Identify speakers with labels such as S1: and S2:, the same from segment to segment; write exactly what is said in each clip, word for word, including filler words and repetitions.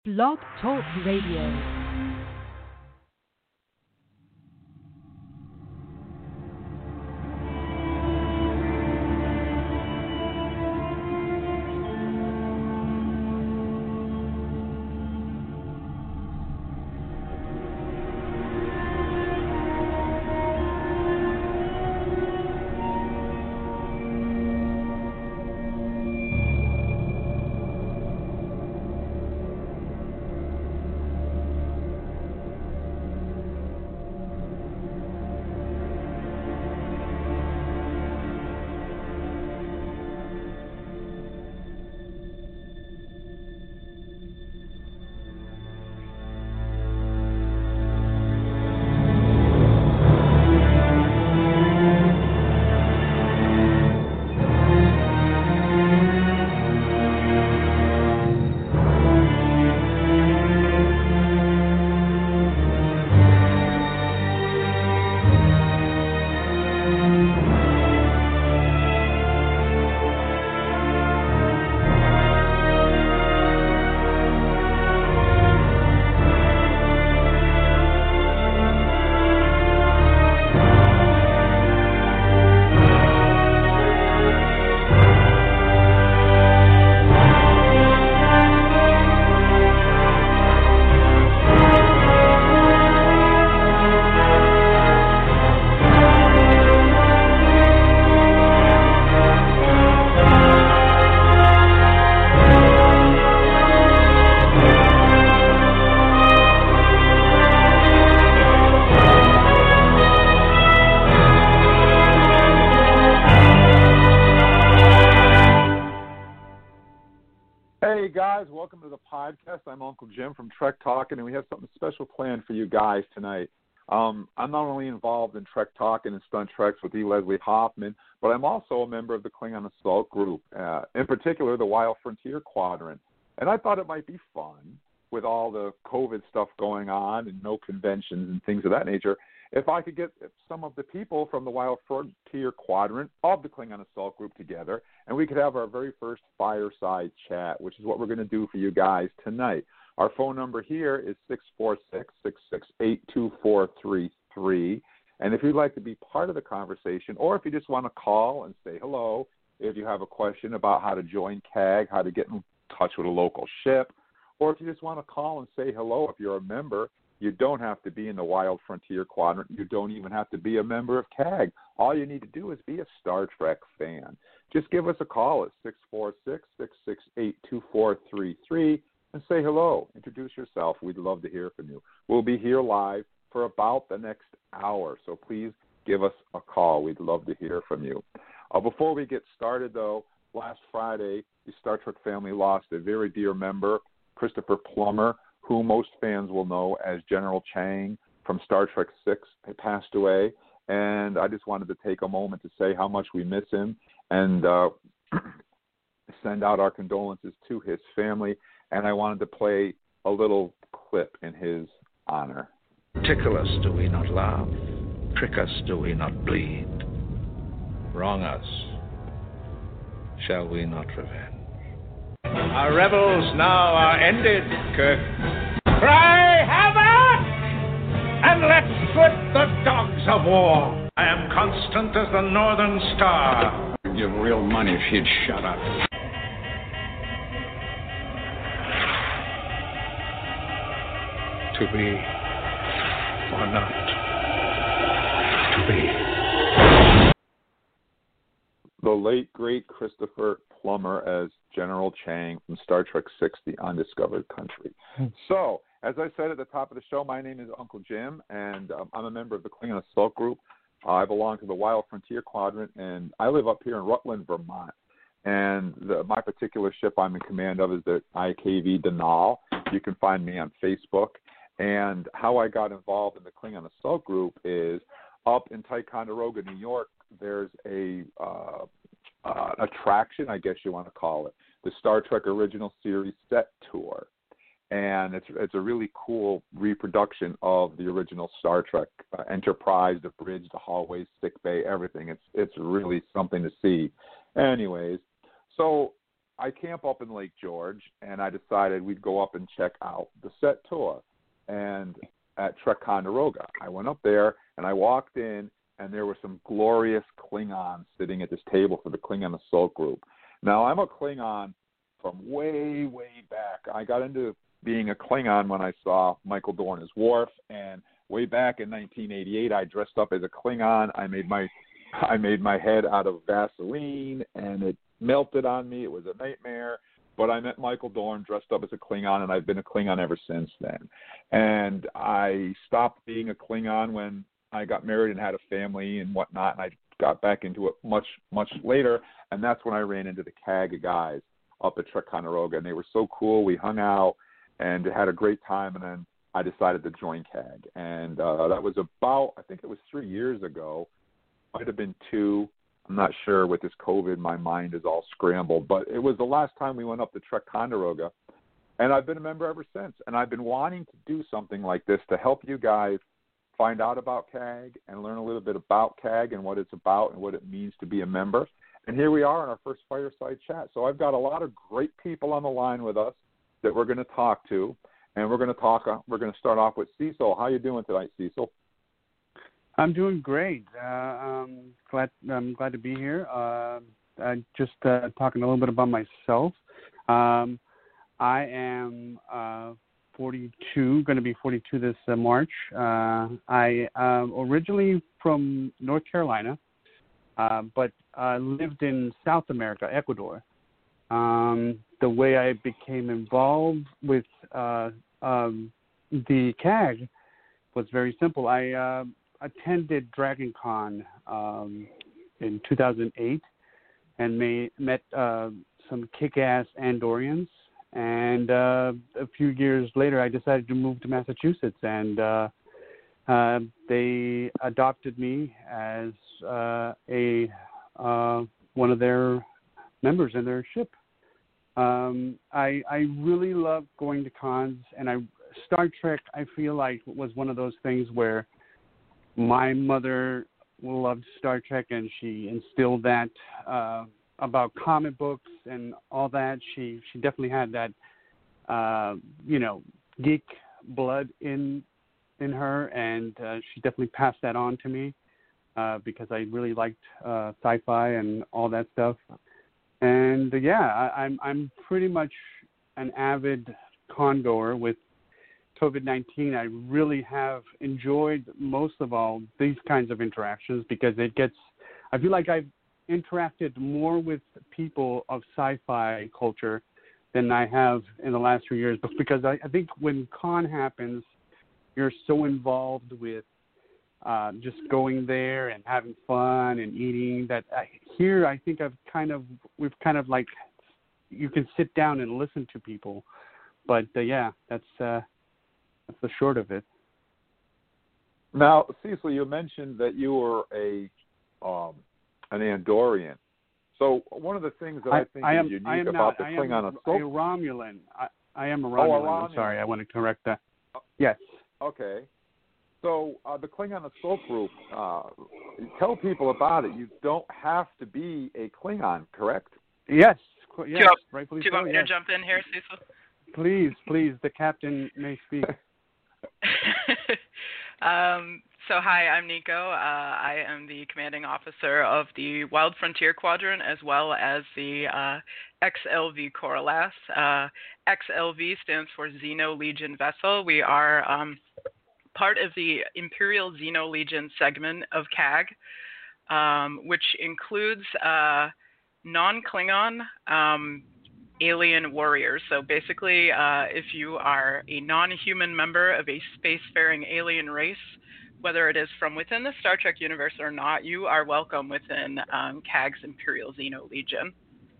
S1: Blog Talk Radio.
S2: Welcome to the podcast. I'm Uncle Jim from Trek Talking, and we have something special planned for you guys tonight. Um, I'm not only involved in Trek Talking and Stunt Treks with E. Leslie Hoffman, but I'm also a member of the Klingon Assault Group, uh, in particular the Wild Frontier Quadrant. And I thought it might be fun, with all the COVID stuff going on and no conventions and things of that nature, if I could get some of the people from the Wild Frontier Quadrant of the Klingon Assault Group together, and we could have our very first fireside chat, which is what we're going to do for you guys tonight. Our phone number here is six four six, six six eight, two four three three. And if you'd like to be part of the conversation, or if you just want to call and say hello, if you have a question about how to join C A G, how to get in touch with a local ship, or if you just want to call and say hello, if you're a member, you don't have to be in the Wild Frontier Quadrant. You don't even have to be a member of C A G. All you need to do is be a Star Trek fan. Just give us a call at six four six, six six eight, two four three three and say hello. Introduce yourself. We'd love to hear from you. We'll be here live for about the next hour, so please give us a call. We'd love to hear from you. Uh, before we get started, though, last Friday, the Star Trek family lost a very dear member, Christopher Plummer, who most fans will know as General Chang from Star Trek six, he passed away. And I just wanted to take a moment to say how much we miss him and uh, send out our condolences to his family. And I wanted to play a little clip in his honor.
S3: Tickle us, do we not laugh? Trick us, do we not bleed? Wrong us, shall we not revenge? Our revels now are ended, Kirk. Cry havoc, and let's put the dogs of war. I am constant as the northern star.
S4: I'd give real money if you'd shut up.
S3: To be or not to be.
S2: The late, great Christopher Plummer as General Chang from Star Trek six, The Undiscovered Country. So, as I said at the top of the show, my name is Uncle Jim, and um, I'm a member of the Klingon Assault Group. Uh, I belong to the Wild Frontier Quadrant, and I live up here in Rutland, Vermont. And the, my particular ship I'm in command of is the I K V Denal. You can find me on Facebook. And how I got involved in the Klingon Assault Group is up in Ticonderoga, New York, there's a uh, uh, attraction, I guess you want to call it, the Star Trek Original Series Set Tour. And it's it's a really cool reproduction of the original Star Trek, uh, Enterprise, the bridge, the hallways, sick bay, everything. It's it's really something to see. Anyways, so I camp up in Lake George, and I decided we'd go up and check out the set tour. And at Trek Ticonderoga, I went up there, and I walked in, and there were some glorious Klingons sitting at this table for the Klingon Assault Group. Now, I'm a Klingon from way, way back. I got into being a Klingon when I saw Michael Dorn as Worf, and way back in nineteen eighty-eight, I dressed up as a Klingon. I made my I made my head out of Vaseline, and it melted on me. It was a nightmare. But I met Michael Dorn dressed up as a Klingon, and I've been a Klingon ever since then. And I stopped being a Klingon when I got married and had a family and whatnot, and I got back into it much, much later. And that's when I ran into the C A G guys up at Trek Ticonderoga, and they were so cool. We hung out and had a great time, and then I decided to join C A G. And uh, that was about, I think it was three years ago. Might have been two. I'm not sure. With this COVID, my mind is all scrambled. But it was the last time we went up to Trek Ticonderoga, and I've been a member ever since. And I've been wanting to do something like this to help you guys find out about C A G and learn a little bit about C A G and what it's about and what it means to be a member. And here we are in our first fireside chat. So I've got a lot of great people on the line with us that we're going to talk to, and we're going to talk. Uh, we're going to start off with Cecil. How you doing tonight, Cecil?
S5: I'm doing great. Uh, um, glad I'm glad to be here. Uh, I just uh, talking a little bit about myself. Um, I am uh, forty-two, going to be forty-two this uh, March. Uh, I am originally from North Carolina, uh, but uh, lived in South America, Ecuador. Um, the way I became involved with uh, um, the C A G was very simple. I uh, attended Dragon Con um, in two thousand eight and may, met uh, some kick-ass Andorians. And uh, a few years later, I decided to move to Massachusetts, and uh, uh, they adopted me as uh, a uh, one of their members in their ship. Um, I, I really love going to cons, and I Star Trek, I feel like, was one of those things where my mother loved Star Trek, and she instilled that uh, about comic books and all that. She she definitely had that, uh, you know, geek blood in in her, and uh, she definitely passed that on to me uh, because I really liked uh, sci-fi and all that stuff. And uh, yeah, I, I'm I'm pretty much an avid con goer. With COVID nineteen, I really have enjoyed most of all these kinds of interactions because it gets, I feel like I've interacted more with people of sci-fi culture than I have in the last few years. But because I, I think when con happens, you're so involved with uh, just going there and having fun and eating that I, here I think I've kind of, we've kind of like, you can sit down and listen to people. But uh, yeah, that's, uh, that's the short of it.
S2: Now, Cecil, you mentioned that you were a um, an Andorian. So one of the things that I, I think
S5: I am,
S2: is unique
S5: I am
S2: about
S5: not,
S2: the
S5: I
S2: Klingon
S5: am
S2: Assault...
S5: a Romulan. I, I am a Romulan.
S2: Oh, a Romulan.
S5: I'm sorry, I want to correct that. Yes.
S2: Okay. So uh, the Klingon Assault Group, uh, tell people about it. You don't have to be a Klingon, correct?
S5: Yes. Yes,
S6: do you,
S5: rightfully
S6: do you
S5: so,
S6: want me
S5: yes.
S6: to jump in here, Cecil?
S5: Please, please, the captain may speak.
S6: um, so hi, I'm Nico. Uh, I am the commanding officer of the Wild Frontier Quadrant as well as the uh, X L V Corellas. Uh, X L V stands for Xeno Legion Vessel. We are um, part of the Imperial Xeno Legion segment of C A G, um, which includes uh, non-Klingon um, alien warriors. So basically, uh, if you are a non-human member of a spacefaring alien race, whether it is from within the Star Trek universe or not, you are welcome within um, C A G's Imperial Xeno Legion.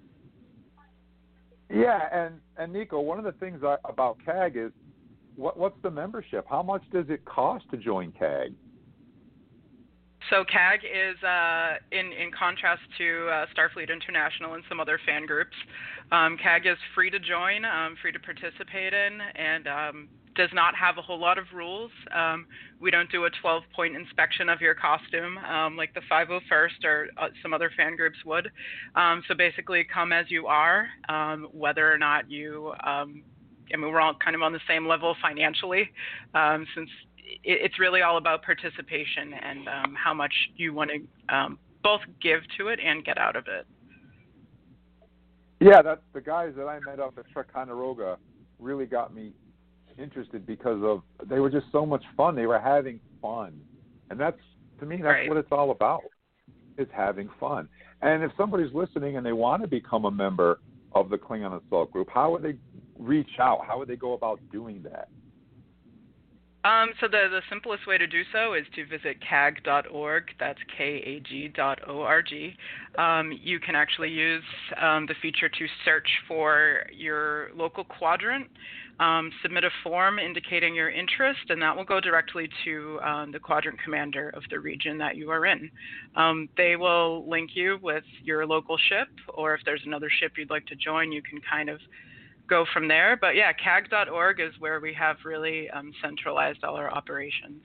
S2: Yeah, and, and Nico, one of the things I, about C A G is, what, what's the membership? How much does it cost to join C A G?
S6: So C A G is, uh, in, in contrast to uh, Starfleet International and some other fan groups, um, C A G is free to join, um, free to participate in, and um, does not have a whole lot of rules. Um, we don't do a twelve-point inspection of your costume um, like the five oh first or uh, some other fan groups would. Um, so basically, come as you are, um, whether or not you, um, I mean, we're all kind of on the same level financially, um, since it, it's really all about participation and um, how much you want to um, both give to it and get out of it.
S2: Yeah, that's the guys that I met up at Trek Ticonderoga really got me interested because of they were just so much fun. They were having fun, and that's to me that's
S6: right.
S2: what it's all about. It's having fun. And if somebody's listening and they want to become a member of the Klingon Assault Group, how would they reach out? How would they go about doing that?
S6: Um, so the, the simplest way to do so is to visit C A G dot org. That's K A G dot O R G. Um, you can actually use um, the feature to search for your local quadrant, um, submit a form indicating your interest, and that will go directly to um, the quadrant commander of the region that you are in. Um, they will link you with your local ship, or if there's another ship you'd like to join, you can kind of go from there. But yeah, C A G dot org is where we have really um, centralized all our operations.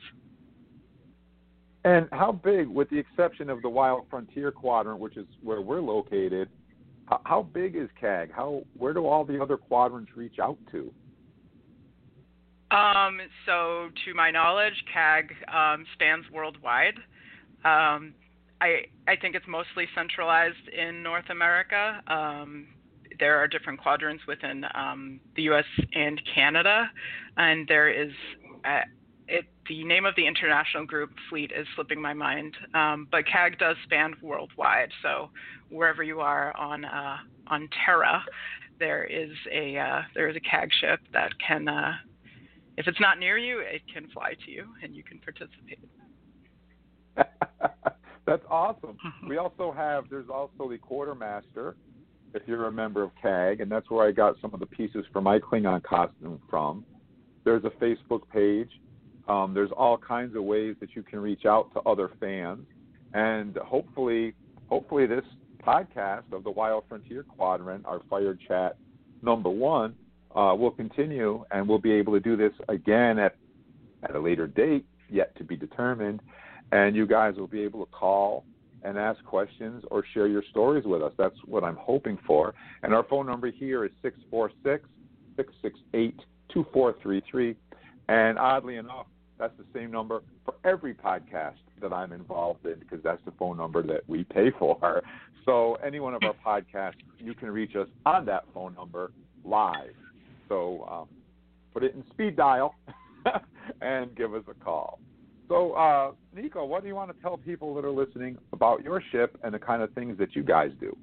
S2: And how big, with the exception of the Wild Frontier Quadrant, which is where we're located, how, how big is C A G? How Where do all the other quadrants reach out to?
S6: Um, so to my knowledge, C A G um, spans worldwide. Um, I I think it's mostly centralized in North America. Um, There are different quadrants within um, the U S and Canada, and there is uh, it, the name of the international group fleet is slipping my mind, um, but C A G does span worldwide. So wherever you are on uh, on Terra, there is a uh, there is a C A G ship that can, uh, if it's not near you, it can fly to you and you can participate.
S2: That's awesome. We also have there's also the Quartermaster, if you're a member of C A G, and that's where I got some of the pieces for my Klingon costume from. There's a Facebook page. Um, there's all kinds of ways that you can reach out to other fans, and hopefully, hopefully this podcast of the Wild Frontier Quadrant, our Fire Chat number one, uh, will continue, and we'll be able to do this again at at a later date, yet to be determined, and you guys will be able to call and ask questions or share your stories with us. That's what I'm hoping for. And our phone number here is six four six, six six eight, two four three three. And oddly enough, that's the same number for every podcast that I'm involved in because that's the phone number that we pay for. So any one of our podcasts, you can reach us on that phone number live. So um, put it in speed dial and give us a call. So, uh, Nico, what do you want to tell people that are listening about your ship and the kind of things that you guys do?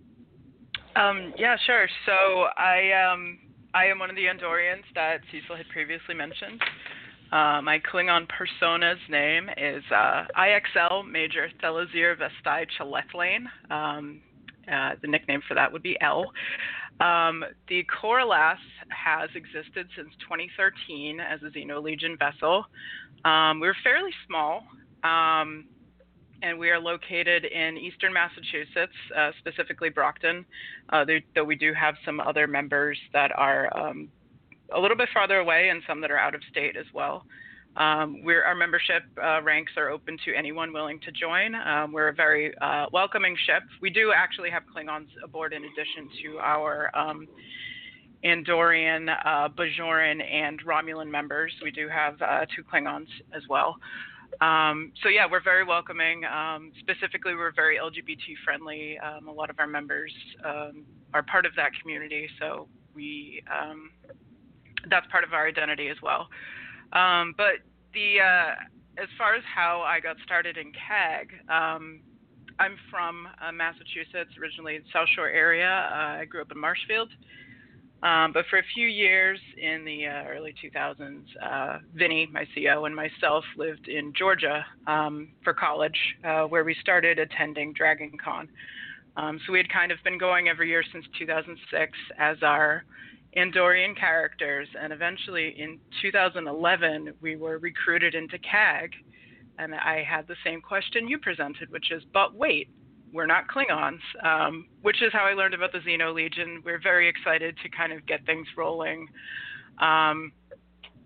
S6: Um, yeah, sure. So I um, I am one of the Andorians that Cecil had previously mentioned. Uh, my Klingon persona's name is uh, I X L Major Thelazir Vestai Chalethlane. Um, uh, the nickname for that would be L. Um, the Corlass has existed since twenty thirteen as a Xeno Legion vessel. Um, we're fairly small, um, and we are located in eastern Massachusetts, uh, specifically Brockton, uh, there, though we do have some other members that are um, a little bit farther away and some that are out of state as well. Um, we're, our membership uh, ranks are open to anyone willing to join. Um, we're a very uh, welcoming ship. We do actually have Klingons aboard in addition to our um, Andorian, uh, Bajoran, and Romulan members. We do have uh, two Klingons as well. Um, so yeah, we're very welcoming. Um, specifically, we're very L G B T friendly. Um, a lot of our members um, are part of that community, so we um, that's part of our identity as well. Um, but the uh, as far as how I got started in C A G, um, I'm from uh, Massachusetts, originally South Shore area. Uh, I grew up in Marshfield. Um, but for a few years in the uh, early two thousands, uh, Vinny, my C O, and myself lived in Georgia um, for college, uh, where we started attending Dragon Con. Um, so we had kind of been going every year since two thousand six as our Andorian characters, and eventually in two thousand eleven, we were recruited into C A G, and I had the same question you presented, which is, but wait, we're not Klingons, um, which is how I learned about the Xeno Legion. We're very excited to kind of get things rolling. Um,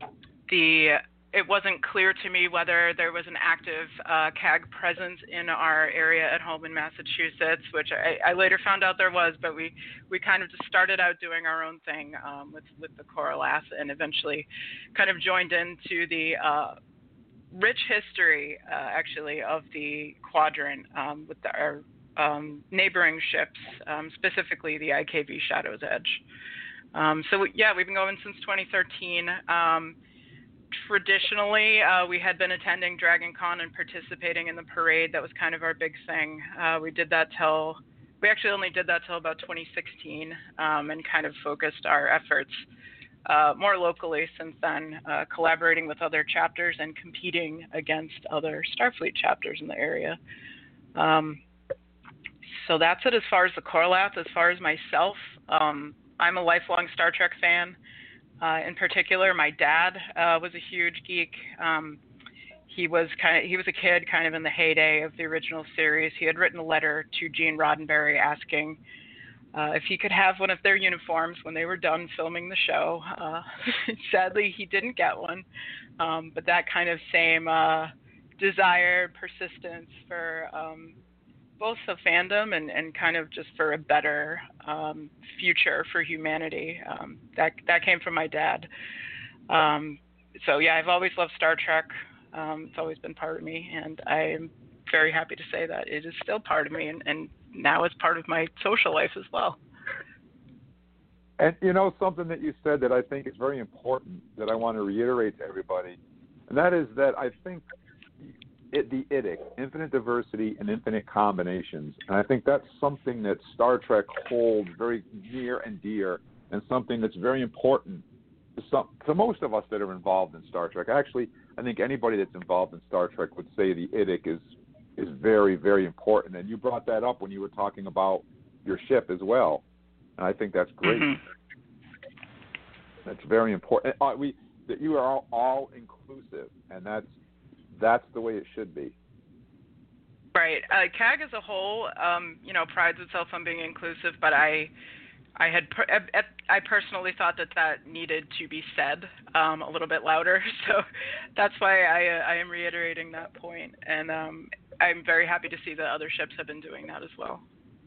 S6: the it wasn't clear to me whether there was an active uh, C A G presence in our area at home in Massachusetts, which I, I later found out there was, but we, we kind of just started out doing our own thing um, with, with the Choralath and eventually kind of joined into the uh, rich history, uh, actually, of the quadrant um, with the, our um, neighboring ships, um, specifically the I K V Shadow's Edge. Um, so, yeah, we've been going since twenty thirteen. Um, Traditionally, uh, we had been attending Dragon Con and participating in the parade. That was kind of our big thing. Uh, we did that till, we actually only did that till about twenty sixteen um, and kind of focused our efforts uh, more locally since then, uh, collaborating with other chapters and competing against other Starfleet chapters in the area. Um, so that's it as far as the Choralath. As far as myself, um, I'm a lifelong Star Trek fan. Uh, in particular, my dad uh, was a huge geek. Um, he was kind of he was a kid kind of in the heyday of the original series. He had written a letter to Gene Roddenberry asking uh, if he could have one of their uniforms when they were done filming the show. Uh, sadly, he didn't get one, um, but that kind of same uh, desire, persistence for um, both the fandom and, and kind of just for a better um, future for humanity. Um, that that came from my dad. Um, so yeah, I've always loved Star Trek. Um, it's always been part of me, and I'm very happy to say that it is still part of me, and, and now it's part of my social life as well.
S2: And you know, something that you said that I think is very important that I want to reiterate to everybody, and that is that I think It, the I D I C, infinite diversity and infinite combinations. And I think that's something that Star Trek holds very near and dear, and something that's very important to, some, to most of us that are involved in Star Trek. Actually, I think anybody that's involved in Star Trek would say the I D I C is is very, very important. And you brought that up when you were talking about your ship as well. And I think that's great. Mm-hmm. That's very important. Uh, we that you are all, all inclusive, and that's That's the way it should be.
S6: Right. Uh, C A G as a whole, um, you know, prides itself on being inclusive, but I, I had, per- I personally thought that that needed to be said um, a little bit louder. So that's why I, uh, I am reiterating that point, and um, I'm very happy to see that other ships have been doing that as well.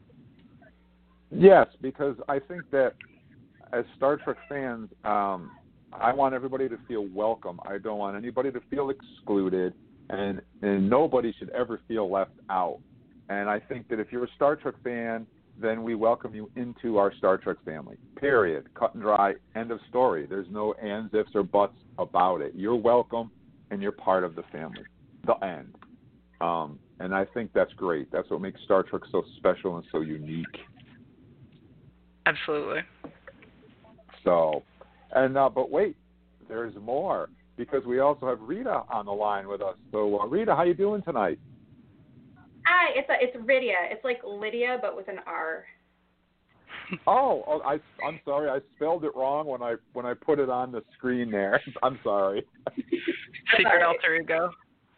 S2: Yes, because I think that as Star Trek fans, um, I want everybody to feel welcome. I don't want anybody to feel excluded, and and nobody should ever feel left out. And I think that if you're a Star Trek fan, then we welcome you into our Star Trek family, period. Cut and dry, end of story. There's no ands, ifs, or buts about it. You're welcome, and you're part of the family, the end. Um, and I think that's great. That's what makes Star Trek so special and so unique.
S6: Absolutely.
S2: So... And uh, but wait, there's more, because we also have Rita on the line with us. So uh, Rita, how you doing tonight?
S7: Hi, it's a, it's Rydia. It's like Lydia, but with an R.
S2: Oh, oh, I I'm sorry, I spelled it wrong when I when I put it on the screen there. I'm sorry.
S6: Secret alter ego.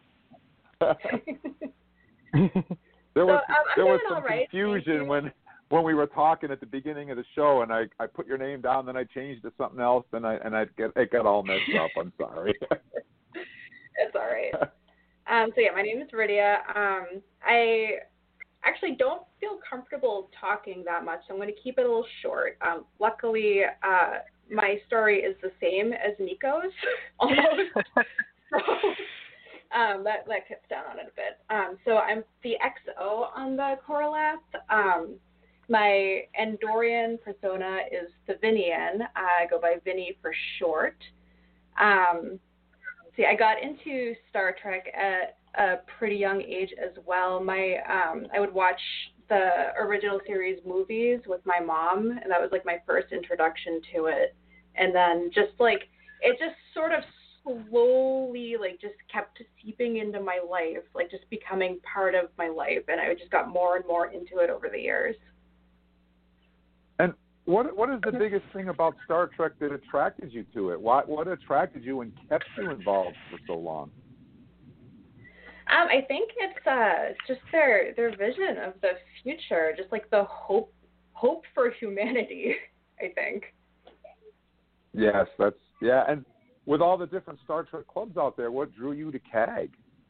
S2: there was
S7: so, um,
S2: there was some
S7: right.
S2: confusion when. When we were talking at the beginning of the show, and I, I put your name down, then I changed to something else, and I and I get it got all messed up. I'm sorry.
S7: It's all right. Um, so yeah, my name is Rydia. Um, I actually don't feel comfortable talking that much, so I'm going to keep it a little short. Um, luckily, uh, my story is the same as Nico's, almost. so um, that that cuts down on it a bit. Um, so I'm the X O on the Choralath. Um, My Andorian persona is the Vinian. I go by Vinny for short. Um, see, I got into Star Trek at a pretty young age as well. My um, I would watch the original series movies with my mom, and that was like my first introduction to it. And then just like it just sort of slowly like just kept seeping into my life, like just becoming part of my life, and I just got more and more into it over the years.
S2: And what what is the biggest thing about Star Trek that attracted you to it? What what attracted you and kept you involved for so long?
S7: Um, I think it's uh, it's just their their vision of the future, just like the hope hope for humanity. I think.
S2: Yes, that's yeah, and with all the different Star Trek clubs out there, what drew you to C A G?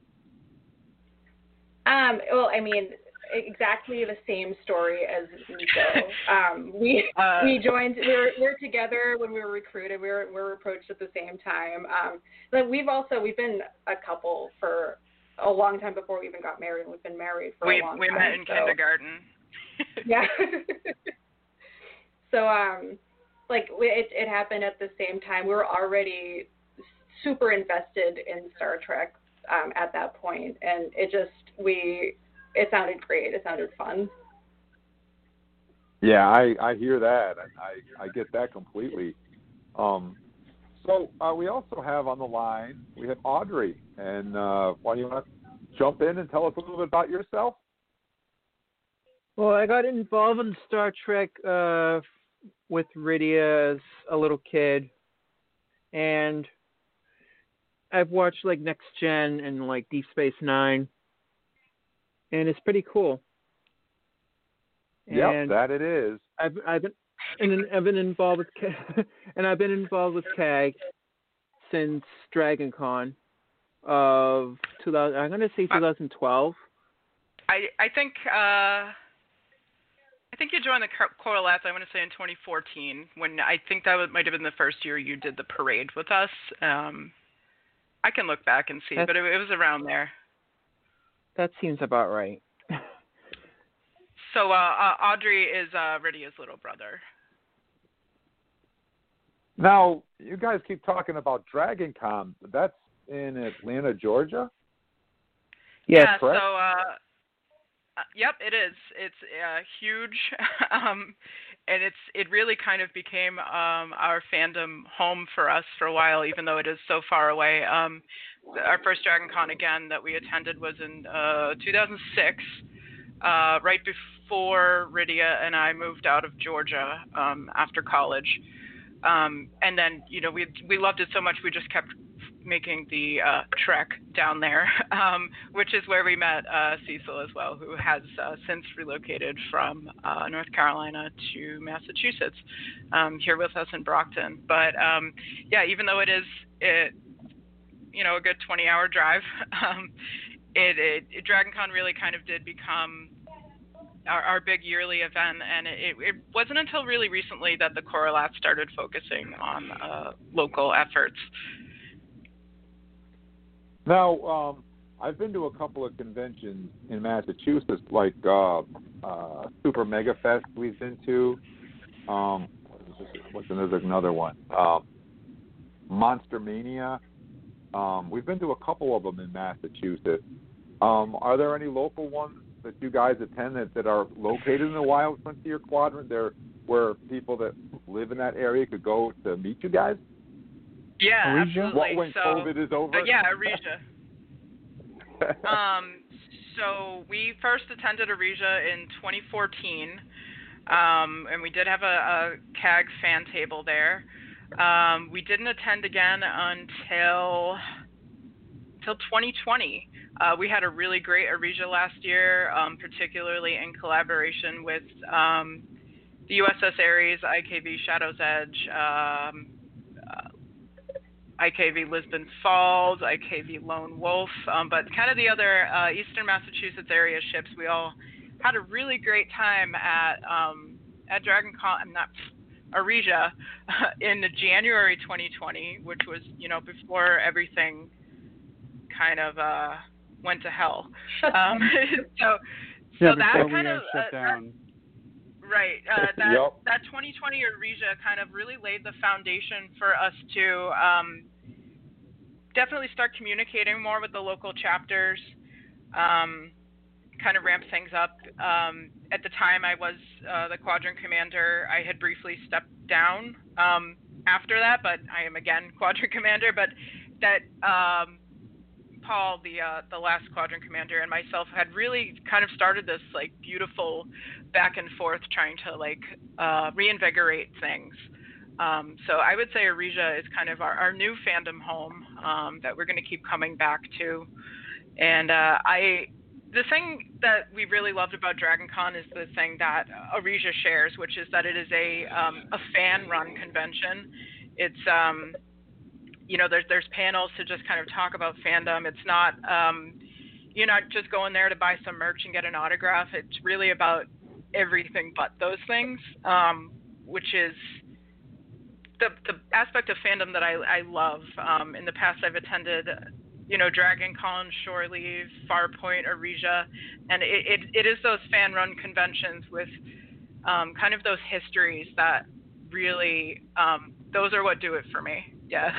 S7: Um, well, I mean, exactly the same story as Nico. Um, we
S6: uh,
S7: we joined. We were we were together when we were recruited. We were we were approached at the same time. Um, but we've also we've been a couple for a long time before we even got married. We've been married for
S6: we,
S7: a long
S6: we
S7: time.
S6: We met in
S7: so.
S6: kindergarten.
S7: Yeah. So um, like it it happened at the same time. We were already super invested in Star Trek um, at that point, and it just we. It sounded great. It sounded fun.
S2: Yeah, I, I hear that. I, I get that completely. Um, so uh, we also have on the line, we have Audrey. And uh, why do you want to jump in and tell us a little bit about yourself?
S8: Well, I got involved in Star Trek uh, with Rydia as a little kid. And I've watched like Next Gen and like Deep Space Nine. And it's pretty cool.
S2: Yep, that it is.
S8: I've I've been and I've been involved with C- and I've been involved with C A G since Dragon Con of two thousand. I'm gonna say twenty twelve.
S6: I I think uh, I think you joined the Coral Labs. I want to say in twenty fourteen when I think that might have been the first year you did the parade with us. Um, I can look back and see, That's, but it, it was around there.
S8: That seems about right.
S6: So uh, uh, Audrey is uh, Rydia's little brother.
S2: Now, you guys keep talking about Dragon Con. That's in Atlanta, Georgia?
S8: Yes,
S6: yeah,
S2: correct?
S6: so, uh, uh, yep, it is. It's uh, huge, um, and it's it really kind of became um, our fandom home for us for a while, even though it is so far away. Um, our first Dragon Con, again, that we attended was in uh, two thousand six, uh, right before Rydia and I moved out of Georgia um, after college. Um, and then, you know, we we loved it so much we just kept making the uh, trek down there, um, which is where we met uh, Cecil as well, who has uh, since relocated from uh, North Carolina to Massachusetts, um, here with us in Brockton. But um, yeah, even though it is, it, you know, a good twenty-hour drive, um, it, it, it Dragon Con really kind of did become Our, our big yearly event, and it, it wasn't until really recently that the Coralat started focusing on uh, local efforts.
S2: Now, um, I've been to a couple of conventions in Massachusetts, like uh, uh, Super Mega Fest we've been to. Um, what's another, another one? Um, Monster Mania. Um, we've been to a couple of them in Massachusetts. Um, are there any local ones that you guys attend that, that are located in the Wild Frontier Quadrant there where people that live in that area could go to meet you guys?
S6: Yeah,
S2: Aresia?
S6: absolutely.
S2: What, when
S6: so,
S2: COVID is over?
S6: Uh, yeah, Aresia. um, so we first attended Aresia in twenty fourteen, um, and we did have a, a C A G fan table there. Um, we didn't attend again until until twenty twenty. Uh, we had a really great Aresia last year, um, particularly in collaboration with um, the U S S Ares, I K V Shadow's Edge, um, uh, I K V Lisbon Falls, I K V Lone Wolf, um, but kind of the other uh, Eastern Massachusetts area ships. We all had a really great time at um, at Dragon Con, I'm not Aresia, in January twenty twenty, which was, you know, before everything kind of uh, went to hell. Um, so,
S5: yeah,
S6: so that kind
S5: we,
S6: of
S5: uh, shut
S6: uh,
S5: down.
S6: That, right. Uh, that
S2: yep.
S6: that twenty twenty Aresia kind of really laid the foundation for us to um, definitely start communicating more with the local chapters. Um, kind of ramp things up. Um, at the time, I was uh, the Quadrant Commander. I had briefly stepped down um, after that, but I am again Quadrant Commander. But that. Um, Paul, the uh, the last Quadrant Commander, and myself had really kind of started this like beautiful back and forth trying to like uh, reinvigorate things. Um, so I would say Aresia is kind of our, our new fandom home um, that we're going to keep coming back to. And uh, I, the thing that we really loved about Dragon Con is the thing that Aresia shares, which is that it is a um, a fan-run convention. It's um, you know, there's there's panels to just kind of talk about fandom. It's not um, you're not just going there to buy some merch and get an autograph. It's really about everything but those things, um, which is the the aspect of fandom that I I love. Um, in the past, I've attended, you know, Dragon Con, Shore Leave, Farpoint, Arisia, and it, it, it is those fan-run conventions with um, kind of those histories that really, um, those are what do it for me. Yeah.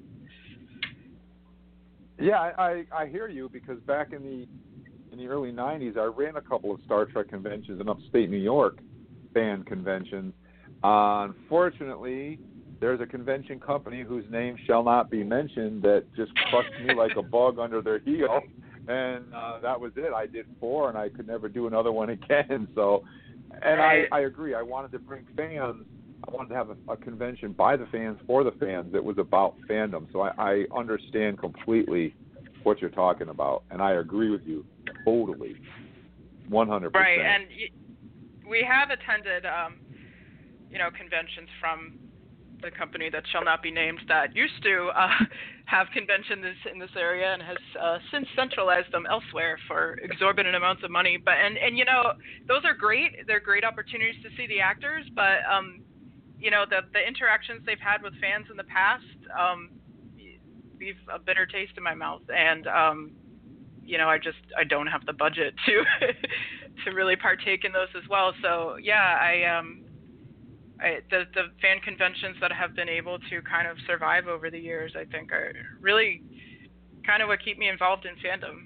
S2: Yeah, I, I, I hear you, because back in the in the early nineties, I ran a couple of Star Trek conventions in upstate New York, fan conventions. Uh, unfortunately, there's a convention company whose name shall not be mentioned that just crushed me like a bug under their heel, and uh, that was it. I did four, and I could never do another one again. So, and I, I agree. I wanted to bring fans. I wanted to have a, a convention by the fans for the fans that was about fandom. So I, I understand completely what you're talking about, and I agree with you totally, one hundred percent.
S6: Right, and we have attended, um, you know, conventions from the company that shall not be named that used to uh, have conventions in this area and has uh, since centralized them elsewhere for exorbitant amounts of money. But and, and you know, those are great. They're great opportunities to see the actors. But um, you know, the the interactions they've had with fans in the past um, leave a bitter taste in my mouth. And um, you know, I just I don't have the budget to to really partake in those as well. So yeah, I. Um, I, the, the fan conventions that have been able to kind of survive over the years, I think, are really kind of what keep me involved in fandom.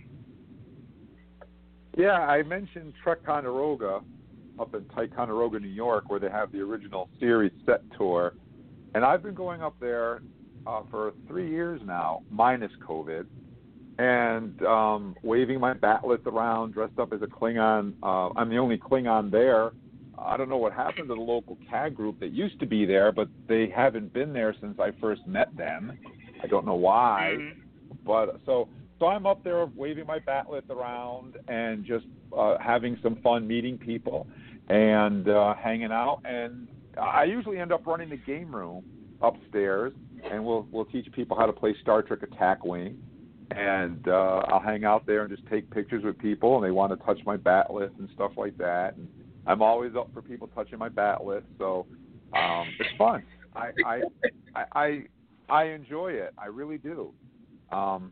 S2: Yeah, I mentioned Trek Ticonderoga up in Ticonderoga, New York, where they have the original series set tour. And I've been going up there uh, for three years now, minus COVID, and um, waving my batleth around, dressed up as a Klingon. Uh, I'm the only Klingon there. I don't know what happened to the local C A G group that used to be there, but they haven't been there since I first met them. I don't know why, mm-hmm. but so so I'm up there waving my batleth around and just uh, having some fun, meeting people and uh, hanging out. And I usually end up running the game room upstairs, and we'll we'll teach people how to play Star Trek Attack Wing. And uh, I'll hang out there and just take pictures with people, and they want to touch my batleth and stuff like that. And I'm always up for people touching my batleth, so um, it's fun. I, I I I I enjoy it. I really do. Um,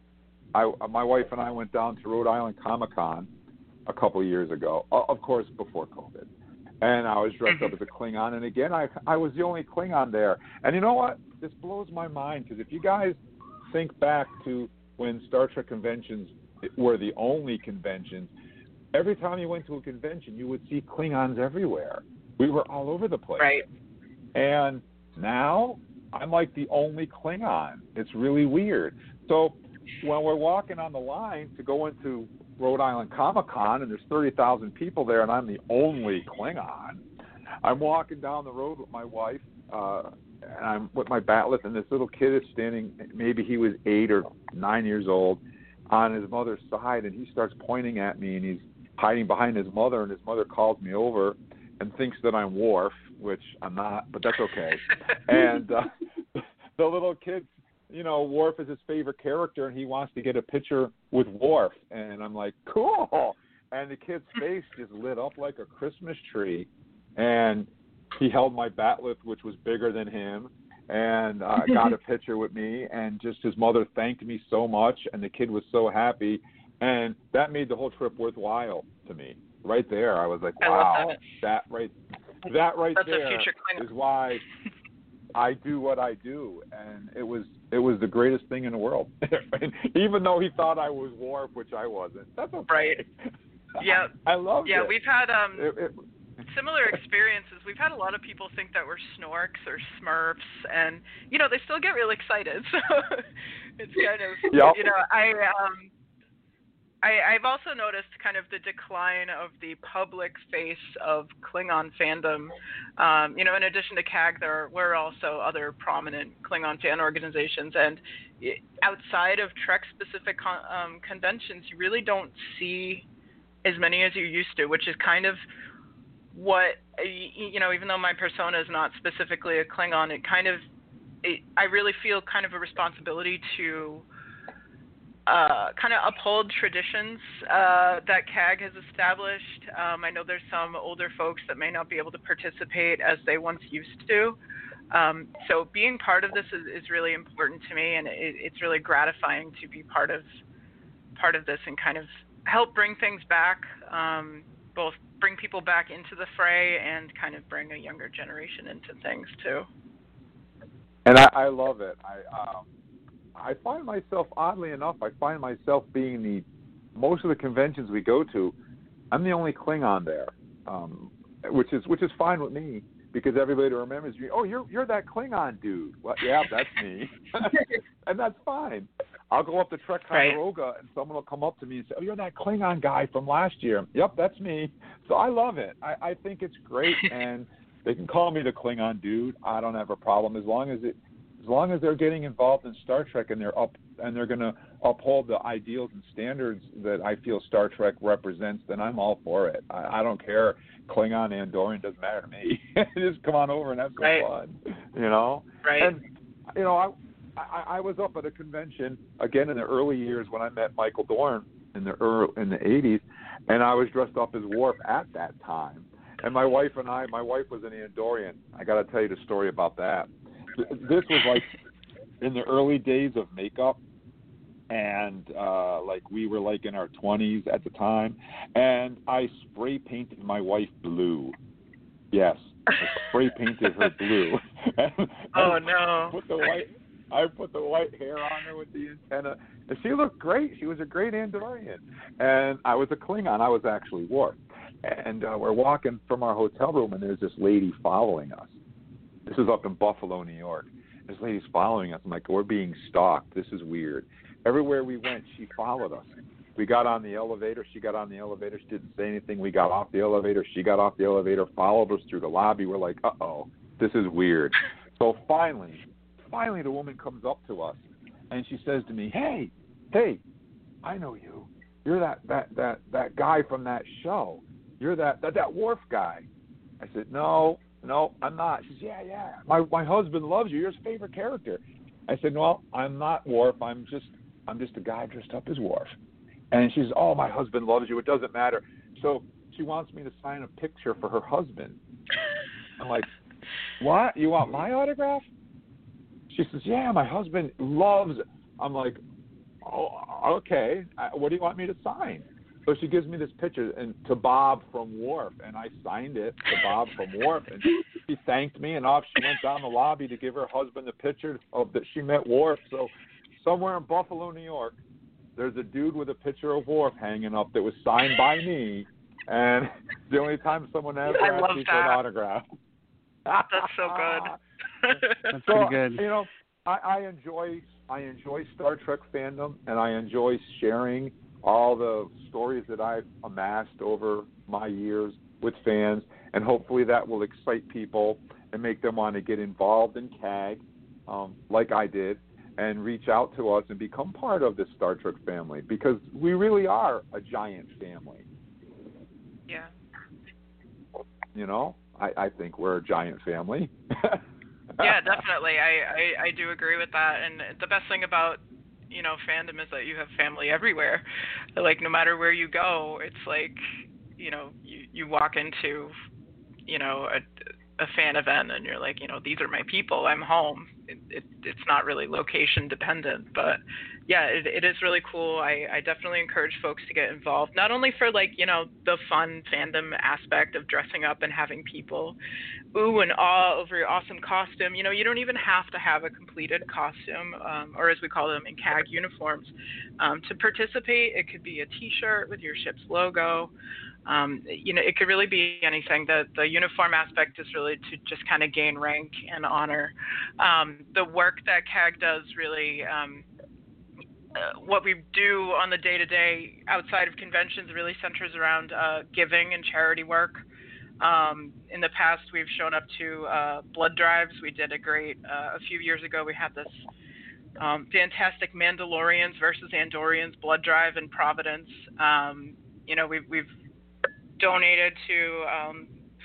S2: I my wife and I went down to Rhode Island Comic Con a couple of years ago, of course before COVID, and I was dressed up as a Klingon. And again, I I was the only Klingon there. And you know what? This blows my mind, because if you guys think back to when Star Trek conventions were the only conventions, every time you went to a convention, you would see Klingons everywhere. We were all over the place.
S6: Right.
S2: And now I'm like the only Klingon. It's really weird. So when we're walking on the line to go into Rhode Island Comic Con, and there's thirty thousand people there, and I'm the only Klingon, I'm walking down the road with my wife, uh, and I'm with my batleth, and this little kid is standing, maybe he was eight or nine years old, on his mother's side, and he starts pointing at me, and he's hiding behind his mother, and his mother calls me over and thinks that I'm Worf, which I'm not, but that's okay. And uh, the little kid, you know, Worf is his favorite character, and he wants to get a picture with Worf. And I'm like, cool. And the kid's face just lit up like a Christmas tree. And he held my batleth, which was bigger than him, and uh, got a picture with me. And just his mother thanked me so much, and the kid was so happy. And that made the whole trip worthwhile to me. Right there, I was like, wow, that. that right that right
S6: That's
S2: there is why I do what I do. And it was it was the greatest thing in the world. Even though he thought I was Worf, which I wasn't. That's okay.
S6: Right. Yeah.
S2: I love it.
S6: Yeah, we've had um
S2: it, it,
S6: similar experiences. We've had a lot of people think that we're Snorks or Smurfs, and you know, they still get really excited. So it's kind of yep. you know, I um I, I've also noticed kind of the decline of the public face of Klingon fandom. Um, you know, in addition to C A G, there were also other prominent Klingon fan organizations. And outside of Trek-specific con- um, conventions, you really don't see as many as you used to, which is kind of what, you know, even though my persona is not specifically a Klingon, it kind of it, I really feel kind of a responsibility to uh, kind of uphold traditions uh, that C A G has established. Um, I know there's some older folks that may not be able to participate as they once used to. Um, so being part of this is, is really important to me, and it, it's really gratifying to be part of part of this and kind of help bring things back, um, both bring people back into the fray and kind of bring a younger generation into things too.
S2: And I, I love it. I um, I find myself, oddly enough, I find myself being the, most of the conventions we go to, I'm the only Klingon there, um, which is which is fine with me, because everybody remembers me. Oh, you're you're that Klingon dude. Well, yeah, that's me, and that's fine. I'll go up to Trek Ticonderoga, right, and someone will come up to me and say, "Oh, you're that Klingon guy from last year." Yep, that's me. So I love it. I, I think it's great, and they can call me the Klingon dude. I don't have a problem as long as it, as long as they're getting involved in Star Trek and they're up and they're going to uphold the ideals and standards that I feel Star Trek represents. Then I'm all for it. I, I don't care. Klingon, Andorian, doesn't matter to me. Just come on over and have some right. fun. You know.
S6: Right.
S2: And you know, I. I, I was up at a convention again in the early years when I met Michael Dorn in the early, in the eighties, and I was dressed up as Worf at that time. And my wife and I, my wife was an Andorian. I got to tell you the story about that. This was like in the early days of makeup, and uh, like we were like in our twenties at the time, and I spray painted my wife blue. Yes, I spray painted her blue. and,
S6: oh
S2: and
S6: no!
S2: Put the white. I put the white hair on her with the antenna, and she looked great. She was a great Andorian, and I was a Klingon. I was actually Worf, and uh, we're walking from our hotel room, and there's this lady following us. This is up in Buffalo, New York. This lady's following us. I'm like, we're being stalked. This is weird. Everywhere we went, she followed us. We got on the elevator. She got on the elevator. She didn't say anything. We got off the elevator. She got off the elevator, followed us through the lobby. We're like, uh-oh, this is weird. So finally... Finally, the woman comes up to us, and she says to me, "Hey, hey, I know you. You're that that that, that guy from that show. You're that, that that Worf guy." I said, "No, no, I'm not." She says, "Yeah, yeah. My my husband loves you. You're his favorite character." I said, "Well, I'm not Worf. I'm just I'm just a guy dressed up as Worf." And she says, "Oh, my husband loves you. It doesn't matter." So she wants me to sign a picture for her husband. I'm like, "What? You want my autograph?" She says, "Yeah, my husband loves it." I'm like, "Oh, okay. What do you want me to sign?" So she gives me this picture and to Bob from Worf, and I signed it to Bob from Worf, and she thanked me, and off she went down the lobby to give her husband the picture of that she met Worf. So somewhere in Buffalo, New York, there's a dude with a picture of Worf hanging up that was signed by me, and the only time someone ever asked me for an autograph.
S6: That's so good.
S5: That's
S2: so,
S5: pretty good.
S2: You know, I, I enjoy I enjoy Star Trek fandom, and I enjoy sharing all the stories that I've amassed over my years with fans, and hopefully that will excite people and make them want to get involved in C A G, um, like I did, and reach out to us and become part of this Star Trek family, because we really are a giant family.
S6: Yeah.
S2: You know, I, I think we're a giant family.
S6: Yeah, definitely. I, I, I do agree with that. And the best thing about, you know, fandom is that you have family everywhere. Like, no matter where you go, it's like, you know, you, you walk into, you know, a, a fan event and you're like, you know, these are my people. I'm home. It, it, it's not really location dependent. But, yeah, it, it is really cool. I, I definitely encourage folks to get involved, not only for, like, you know, the fun fandom aspect of dressing up and having people ooh and ah over your awesome costume. You know, you don't even have to have a completed costume, um, or as we call them in C A G, uniforms, um, to participate. It could be a T-shirt with your ship's logo. Um, you know, it could really be anything. The the uniform aspect is really to just kind of gain rank and honor. Um, the work that C A G does really, um, uh, what we do on the day-to-day outside of conventions really centers around uh, giving and charity work. Um, in the past, we've shown up to uh, blood drives. We did a great, uh, a few years ago, we had this um, fantastic Mandalorians versus Andorians blood drive in Providence. Um, you know, we've, we've donated to um,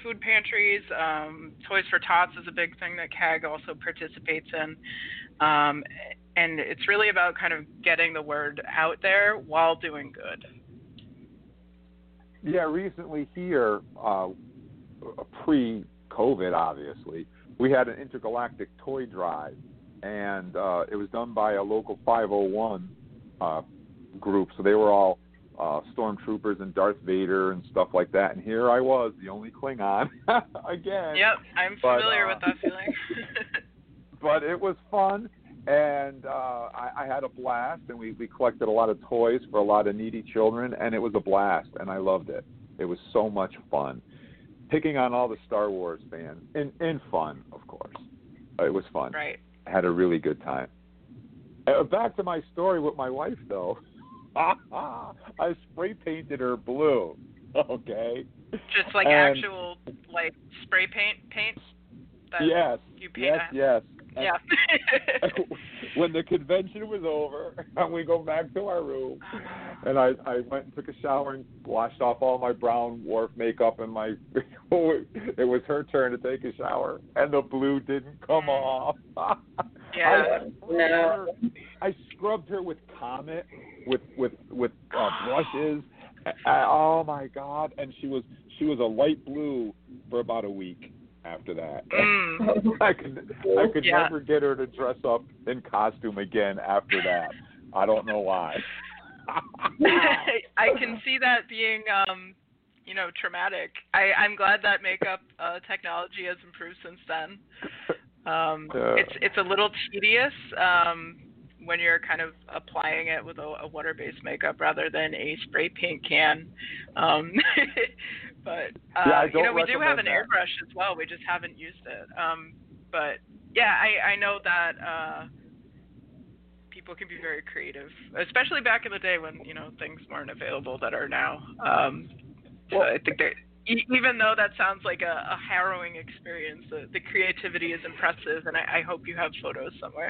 S6: food pantries. Um, Toys for Tots is a big thing that C A G also participates in. Um, and it's really about kind of getting the word out there while doing good.
S2: Yeah, recently here, uh, pre-COVID, obviously, we had an intergalactic toy drive, and uh, it was done by a local five oh one uh, group. So they were all uh, stormtroopers and Darth Vader and stuff like that. And here I was, the only Klingon again.
S6: Yep, I'm
S2: but,
S6: familiar
S2: uh,
S6: with that feeling.
S2: But it was fun, and uh, I, I had a blast, and we, we collected a lot of toys for a lot of needy children, and it was a blast, and I loved it. It was so much fun. Picking on all the Star Wars fans, and, and fun, of course. It was fun.
S6: Right.
S2: I had a really good time. Uh, back to my story with my wife, though. I spray painted her blue, okay?
S6: Just like
S2: and,
S6: actual, like, spray paint paint? That
S2: yes,
S6: you paint
S2: yes,
S6: at?
S2: yes.
S6: Yeah.
S2: When the convention was over, and we go back to our room, and I, I went and took a shower and washed off all my brown wharf makeup, and my it was her turn to take a shower, and the blue didn't come off.
S6: Yeah.
S2: I, no. I scrubbed her with Comet, with with with uh, brushes. Uh, oh my God! And she was she was a light blue for about a week. After that,
S6: mm.
S2: I could I could
S6: yeah.
S2: never get her to dress up in costume again after that. I don't know why.
S6: I can see that being, um, you know, traumatic. I, I'm glad that makeup uh, technology has improved since then. Um,
S2: uh,
S6: it's it's a little tedious um, when you're kind of applying it with a, a water-based makeup rather than a spray paint can. Um, But, uh,
S2: yeah,
S6: you know, we do have an
S2: that.
S6: airbrush as well. We just haven't used it. Um, but, yeah, I, I know that uh, people can be very creative, especially back in the day when, you know, things weren't available that are now. Um, well, so I think that even though that sounds like a, a harrowing experience, the, the creativity is impressive, and I, I hope you have photos somewhere.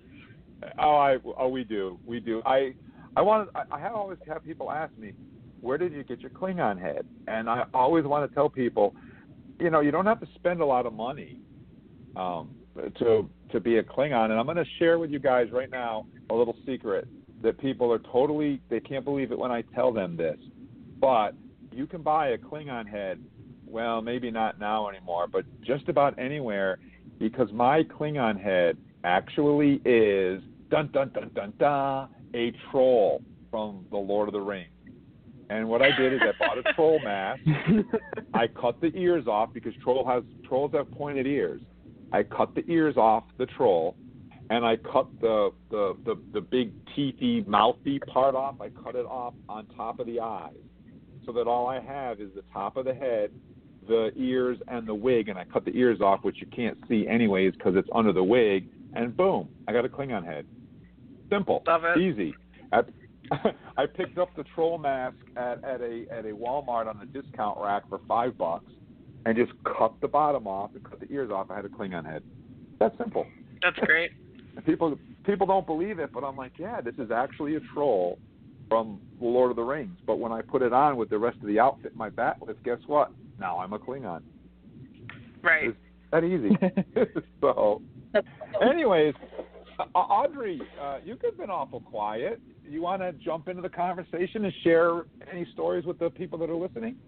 S2: Oh, I, oh, we do. We do. I, I want. I, I always have people ask me, where did you get your Klingon head? And I always want to tell people, you know, you don't have to spend a lot of money um, to to be a Klingon. And I'm going to share with you guys right now a little secret that people are totally, they can't believe it when I tell them this. But you can buy a Klingon head, well, maybe not now anymore, but just about anywhere, because my Klingon head actually is, dun, dun, dun, dun, dun, a troll from The Lord of the Rings. And what I did is I bought a troll mask. I cut the ears off because troll has trolls have pointed ears. I cut the ears off the troll, and I cut the the, the, the big teethy, mouthy part off. I cut it off on top of the eyes, so that all I have is the top of the head, the ears, and the wig. And I cut the ears off, which you can't see anyways because it's under the wig. And boom, I got a Klingon head. Simple,
S6: Love it.
S2: Easy. At, I picked up the troll mask at, at a at a Walmart on the discount rack for five bucks, and just cut the bottom off and cut the ears off. I had a Klingon head. That's simple.
S6: That's great.
S2: people people don't believe it, but I'm like, yeah, this is actually a troll from The Lord of the Rings. But when I put it on with the rest of the outfit, my bat with, guess what? Now I'm a Klingon.
S6: Right.
S2: It's that easy. So, anyways, Audrey, uh, you've been awful quiet. You want to jump into the conversation and share any stories with the people that are listening?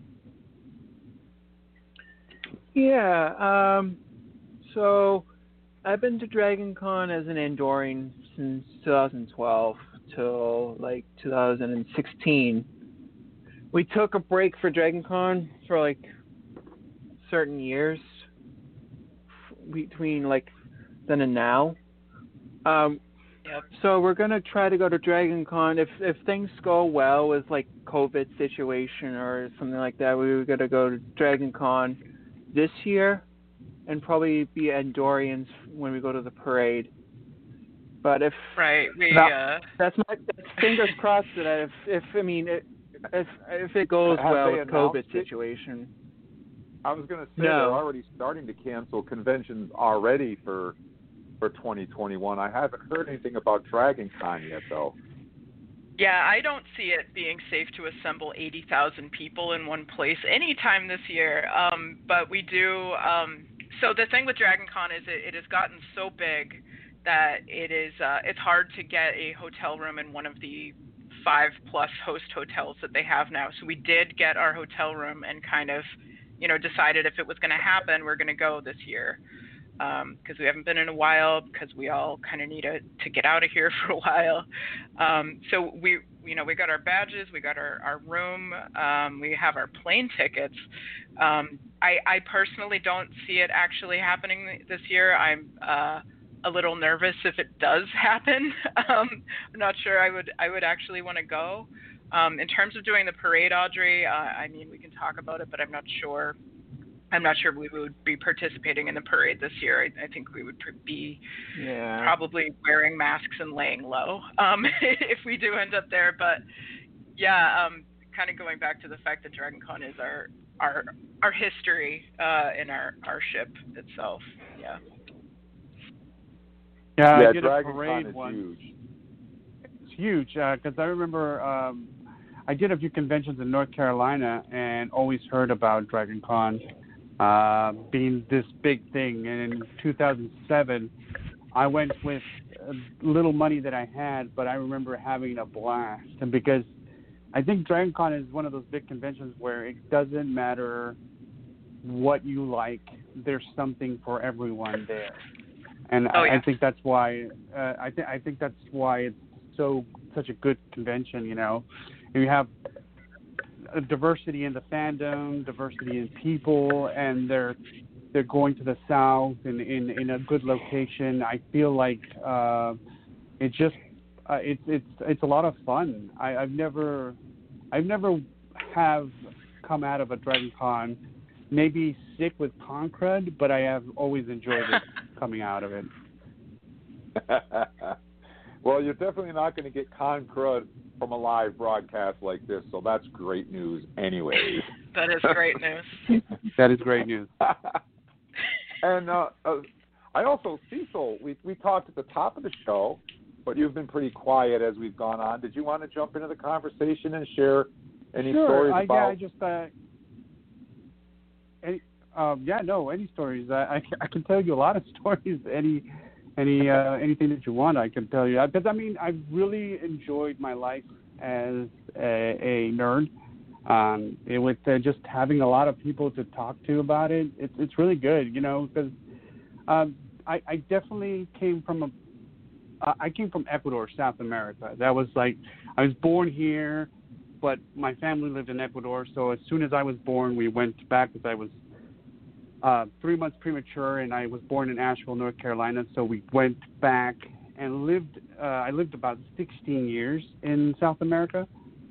S8: Yeah. Um, so I've been to Dragon Con as an Andorian since two thousand twelve till like two thousand sixteen. We took a break for Dragon Con for like certain years between like then and now. Um,
S6: Yep.
S8: So we're gonna try to go to Dragon Con if if things go well with like COVID situation or something like that. We were gonna go to Dragon Con this year, and probably be Andorians when we go to the parade. But if
S6: right, we
S8: no,
S6: uh...
S8: that's my that's fingers crossed that if if I mean it, if if it goes
S2: Have
S8: well with COVID
S2: it?
S8: situation.
S2: I was gonna say
S8: no.
S2: they're already starting to cancel conventions already for. for twenty twenty-one. I haven't heard anything about Dragon Con yet, though.
S6: Yeah, I don't see it being safe to assemble eighty thousand people in one place anytime this year. Um, but we do. Um, so the thing with DragonCon is it, it has gotten so big that it is uh, it's hard to get a hotel room in one of the five plus host hotels that they have now. So we did get our hotel room and kind of, you know, decided if it was going to happen, we're going to go this year. Because um, we haven't been in a while, because we all kind of need a, to get out of here for a while. Um, so we, you know, we got our badges, we got our, our room, um, we have our plane tickets. Um, I, I personally don't see it actually happening this year. I'm uh, a little nervous if it does happen. um, I'm not sure I would I would actually want to go. Um, in terms of doing the parade, Audrey, uh, I mean, we can talk about it, but I'm not sure. I'm not sure we would be participating in the parade this year. I, I think we would be
S8: yeah.
S6: probably wearing masks and laying low um, if we do end up there. But yeah, um, kind of going back to the fact that DragonCon is our our our history uh, in our, our ship itself. Yeah.
S5: Yeah,
S2: yeah
S5: I did a
S2: DragonCon
S5: parade
S2: is
S5: once.
S2: huge.
S5: It's huge because uh, I remember um, I did a few conventions in North Carolina and always heard about DragonCon. Uh, being this big thing. And in two thousand seven, I went with little money that I had, but I remember having a blast. And because I think DragonCon is one of those big conventions where it doesn't matter what you like, there's something for everyone there. And
S6: oh,
S5: I,
S6: yeah.
S5: I think that's why uh, I think I think that's why it's so such a good convention. You know, and you have a diversity in the fandom, diversity in people, and they're they're going to the south in in, in a good location. I feel like uh, it just uh, it's it's it's a lot of fun. I, I've never I've never have come out of a DragonCon maybe sick with con crud, but I have always enjoyed it coming out of it.
S2: Well, you're definitely not going to get con crud from a live broadcast like this, so that's great news anyways.
S6: That is great news.
S5: That is great news.
S2: And uh, uh, I also, Cecil, we, we talked at the top of the show, but you've been pretty quiet as we've gone on. Did you want to jump into the conversation and share any
S5: sure,
S2: stories
S5: I,
S2: about...
S5: yeah, I just... Uh, any, um, yeah, no, any stories. I, I, I can tell you a lot of stories, any... Any uh, anything that you want, I can tell you. Because I mean, I've really enjoyed my life as a, a nerd. Um, it, with uh, just having a lot of people to talk to about it, it's it's really good, you know. Because um, I, I definitely came from a uh, I came from Ecuador, South America. That was like I was born here, but my family lived in Ecuador. So as soon as I was born, we went back because I was. Uh, three months premature, and I was born in Asheville, North Carolina. So we went back and lived. Uh, I lived about sixteen years in South America.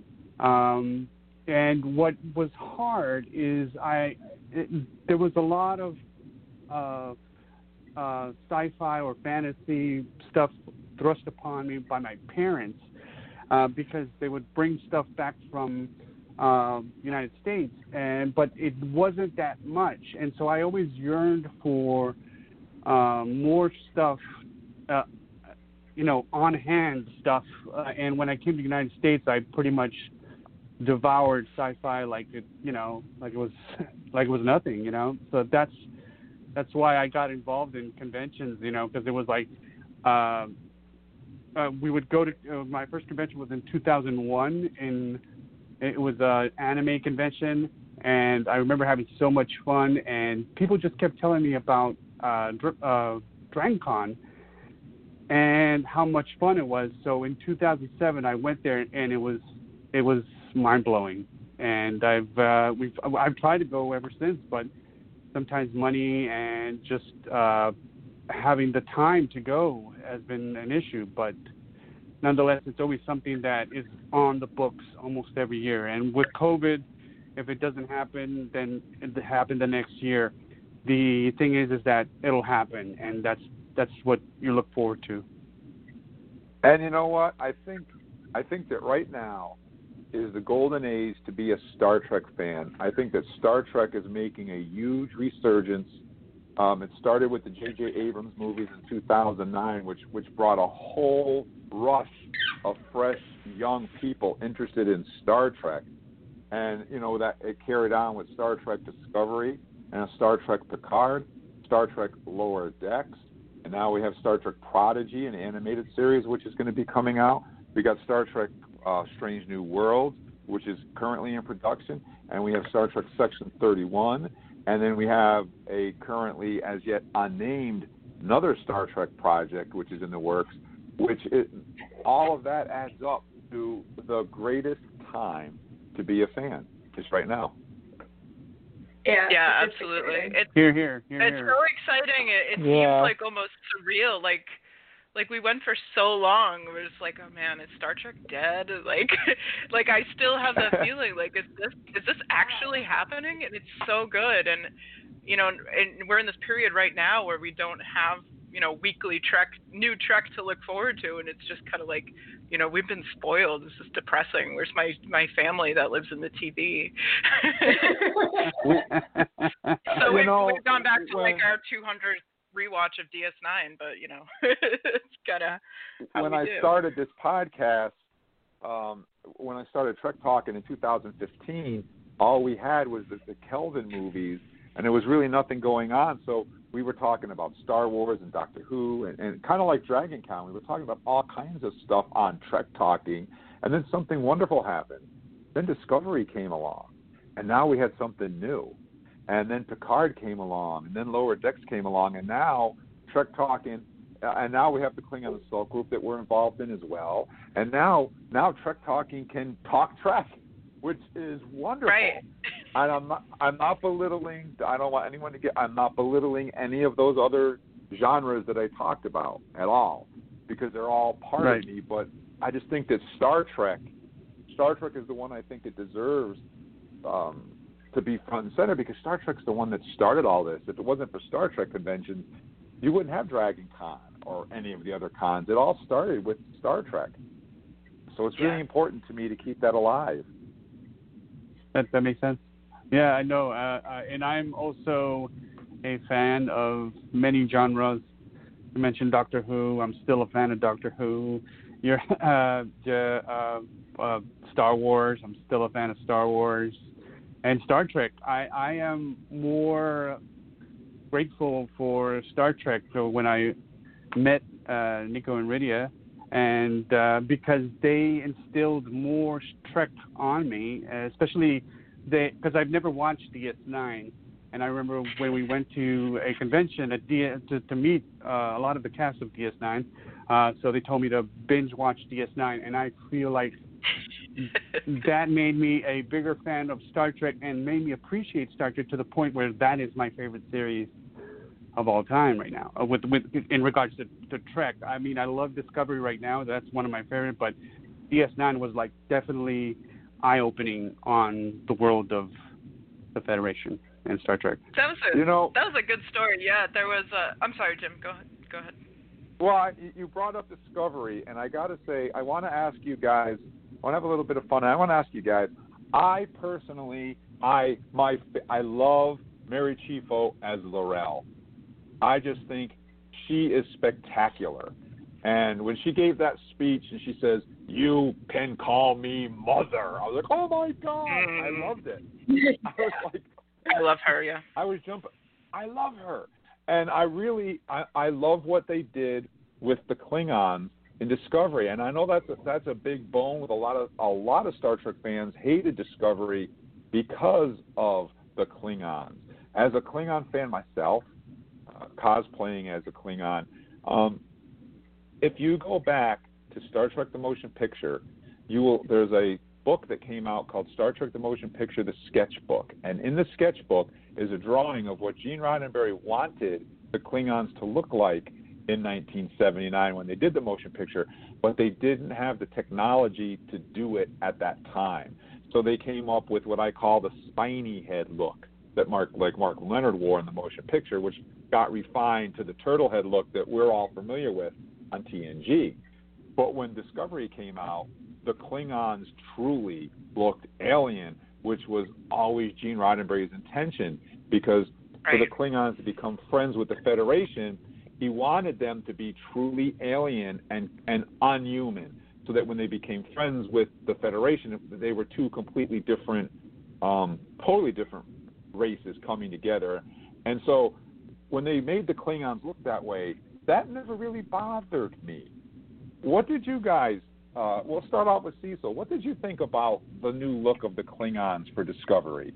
S5: Um, and what was hard is I it, there was a lot of uh, uh, sci-fi or fantasy stuff thrust upon me by my parents uh, because they would bring stuff back from. Uh, United States, and but it wasn't that much, and so I always yearned for uh, more stuff, uh, you know, on hand stuff. Uh, and when I came to the United States, I pretty much devoured sci-fi like it, you know, like it was like it was nothing, you know. So that's that's why I got involved in conventions, you know, because it was like uh, uh, we would go to uh, my first convention was in two thousand one in. It was an anime convention, and I remember having so much fun, and people just kept telling me about uh, uh, DragonCon and how much fun it was. So in two thousand seven, I went there, and it was it was mind-blowing. And I've uh, we've I've tried to go ever since, but sometimes money and just uh, having the time to go has been an issue, but nonetheless, it's always something that is on the books almost every year. And with COVID, if it doesn't happen, then it happened the next year. The thing is, is that it'll happen, and that's that's what you look forward to.
S2: And you know what? I think I think that right now is the golden age to be a Star Trek fan. I think that Star Trek is making a huge resurgence. Um, it started with the J J Abrams movies in two thousand nine, which which brought a whole rush of fresh young people interested in Star Trek. And, you know, that it carried on with Star Trek Discovery and Star Trek Picard, Star Trek Lower Decks, and now we have Star Trek Prodigy, an animated series, which is going to be coming out. We got Star Trek uh, Strange New Worlds, which is currently in production, and we have Star Trek Section thirty-one, and then we have a currently as yet unnamed another Star Trek project, which is in the works, which it, all of that adds up to the greatest time to be a fan, just right now.
S7: Yeah,
S6: yeah,
S7: it's
S6: absolutely.
S7: exciting.
S6: It's
S5: Here, here, here,
S6: it's
S5: here.
S6: so exciting. It, it
S8: Yeah.
S6: seems like almost surreal. Like, like we went for so long. We're just like, oh man, is Star Trek dead? Like, like I still have that feeling. Like, is this is this actually happening? And it's so good. And you know, and we're in this period right now where we don't have, you know, weekly Trek, new Trek to look forward to, and it's just kind of like, you know, we've been spoiled. This is depressing. Where's my my family that lives in the T V? So we've,
S2: know,
S6: we've gone back to
S2: when-
S6: like our two hundredth rewatch of D S nine, but you know, it's kind of how
S2: when
S6: we
S2: I
S6: do.
S2: started this podcast, um, when I started Trek Talking in two thousand fifteen, all we had was the, the Kelvin movies, and there was really nothing going on. So we were talking about Star Wars and Doctor Who, and, and kind of like Dragon Con, we were talking about all kinds of stuff on Trek Talking, and then something wonderful happened. Then Discovery came along, and now we had something new. And then Picard came along, and then Lower Decks came along, and now Trek Talking, uh, and now we have the Klingon Assault Group that we're involved in as well. And now, now Trek Talking can talk Trek, which is wonderful.
S6: Right.
S2: And I'm not, I'm not belittling. I don't want anyone to get. I'm not belittling any of those other genres that I talked about at all, because they're all part
S5: Right.
S2: of me. But I just think that Star Trek, Star Trek is the one I think it deserves um, to be front and center, because Star Trek's the one that started all this. If it wasn't for Star Trek conventions, you wouldn't have Dragon Con or any of the other cons. It all started with Star Trek. So it's really
S6: Yeah.
S2: important to me to keep that alive.
S5: That that makes sense. Yeah, I know, uh, uh, and I'm also a fan of many genres. You mentioned Doctor Who. I'm still a fan of Doctor Who. You're uh, the, uh, uh, Star Wars. I'm still a fan of Star Wars, and Star Trek. I, I am more grateful for Star Trek. So when I met uh, Nico and Rydia, and uh, because they instilled more Trek on me, uh, especially they, because I've never watched D S nine, and I remember when we went to a convention at D, to, to meet uh, a lot of the cast of D S nine, uh, so they told me to binge watch D S nine, and I feel like that made me a bigger fan of Star Trek and made me appreciate Star Trek to the point where that is my favorite series of all time right now. Uh, with with in regards to, to Trek, I mean, I love Discovery right now. That's one of my favorite, but D S nine was like definitely eye-opening on the world of the Federation and Star Trek.
S6: That was a
S2: You know,
S6: that was a good story. Yeah, there was a. I'm sorry, Jim. Go ahead. Go ahead.
S2: well, I, you brought up Discovery, and I got to say, I want to ask you guys. I want to have a little bit of fun. I want to ask you guys. I personally, I my I love Mary Chieffo as L'Rell. I just think she is spectacular. And when she gave that speech and she says, "You can call me mother," I was like, "Oh my God!"
S6: Mm.
S2: I loved it. I was like,
S6: I love her. Yeah.
S2: I was jumping. I love her, and I really, I, I love what they did with the Klingons in Discovery. And I know that's a, that's a big bone with a lot of a lot of Star Trek fans hated Discovery because of the Klingons. As a Klingon fan myself, uh, cosplaying as a Klingon, um, if you go back to Star Trek: The Motion Picture, you will. There's a book that came out called Star Trek: The Motion Picture, the Sketchbook, and in the sketchbook is a drawing of what Gene Roddenberry wanted the Klingons to look like in nineteen seventy-nine when they did the motion picture, but they didn't have the technology to do it at that time. So they came up with what I call the spiny head look that Mark, like Mark Leonard wore in the motion picture, which got refined to the turtle head look that we're all familiar with on T N G. But when Discovery came out, the Klingons truly looked alien, which was always Gene Roddenberry's intention, because
S6: Right.
S2: for the Klingons to become friends with the Federation, he wanted them to be truly alien and, and unhuman, so that when they became friends with the Federation, they were two completely different, um, totally different races coming together. And so when they made the Klingons look that way, that never really bothered me. What did you guys, uh, we'll start off with Cecil. What did you think about the new look of the Klingons for Discovery?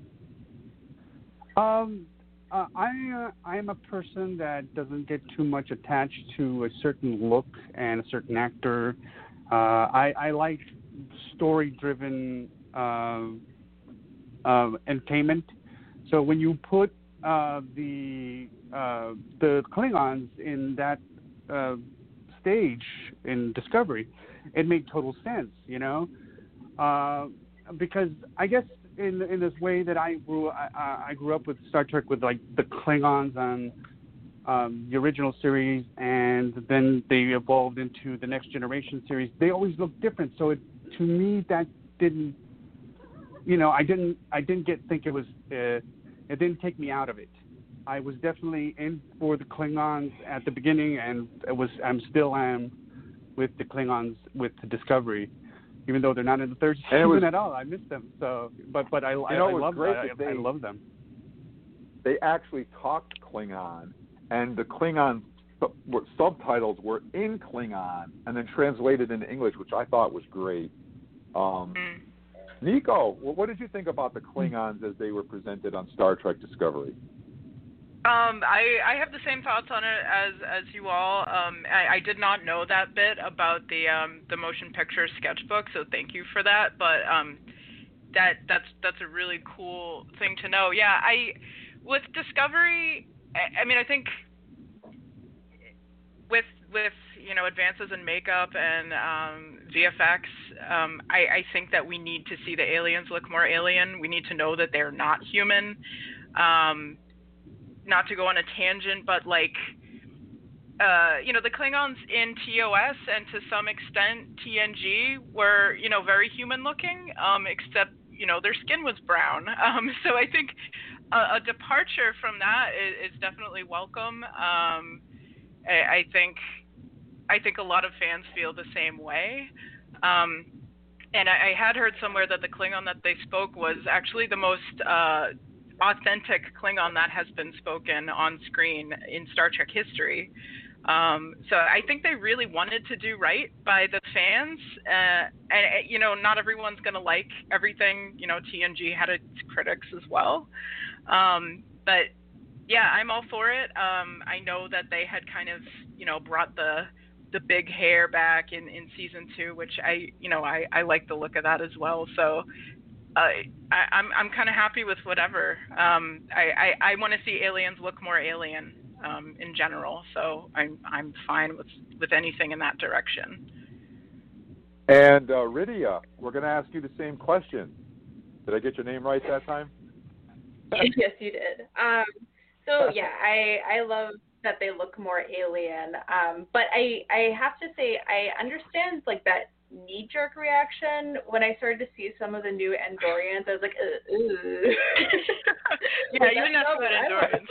S5: Um, uh, I uh, I am a person that doesn't get too much attached to a certain look and a certain actor. Uh, I, I like story-driven uh, uh, entertainment. So when you put uh, the uh, the Klingons in that uh, stage in Discovery, it made total sense, you know, uh, because I guess in in this way that I grew I, I grew up with Star Trek with like the Klingons on um, the original series, and then they evolved into the Next Generation series. They always looked different, so it, to me that didn't, you know, I didn't I didn't get think it was uh, it didn't take me out of it. I was definitely in for the Klingons at the beginning, and it was I'm still am with the Klingons with the Discovery, even though they're not in the third season
S2: was,
S5: at all. I miss them. So, but but I I,
S2: know,
S5: I love
S2: great
S5: I,
S2: they,
S5: I love them.
S2: They actually talked Klingon, and the Klingon sub- subtitles were in Klingon and then translated into English, which I thought was great. Um,
S6: Mm.
S2: Nico, what did you think about the Klingons as they were presented on Star Trek Discovery?
S6: Um, I, I have the same thoughts on it as as you all. Um, I, I did not know that bit about the um, the motion picture sketchbook, so thank you for that. But um, that that's that's a really cool thing to know. Yeah, I with Discovery, I, I mean, I think with with you know advances in makeup and um, V F X, um, I, I think that we need to see the aliens look more alien. We need to know that they're not human. Um, Not to go on a tangent, but like, uh, you know, the Klingons in T O S and to some extent T N G were, you know, very human looking, um, except, you know, their skin was brown. Um, so I think a, a departure from that is, is definitely welcome. Um, I, I think, I think a lot of fans feel the same way. Um, and I, I had heard somewhere that the Klingon that they spoke was actually the most, uh, authentic Klingon that has been spoken on screen in Star Trek history. Um, so I think they really wanted to do right by the fans. Uh, and, you know, not everyone's going to like everything. You know, T N G had its critics as well. Um, but, yeah, I'm all for it. Um, I know that they had kind of, you know, brought the the big hair back in, in season two, which I, you know, I, I like the look of that as well. So, Uh, I, I'm I'm kind of happy with whatever. Um, I I, I want to see aliens look more alien um, in general, so I'm I'm fine with, with anything in that direction.
S2: And uh, Rydia, we're going to ask you the same question. Did I get your name right that time?
S7: Yes, you did. Um, so yeah, I I love that they look more alien. Um, but I I have to say I understand like that knee-jerk reaction when I started to see some of the new Andorians. I was like, uh, ooh.
S6: Yeah, you didn't have to put Andorians.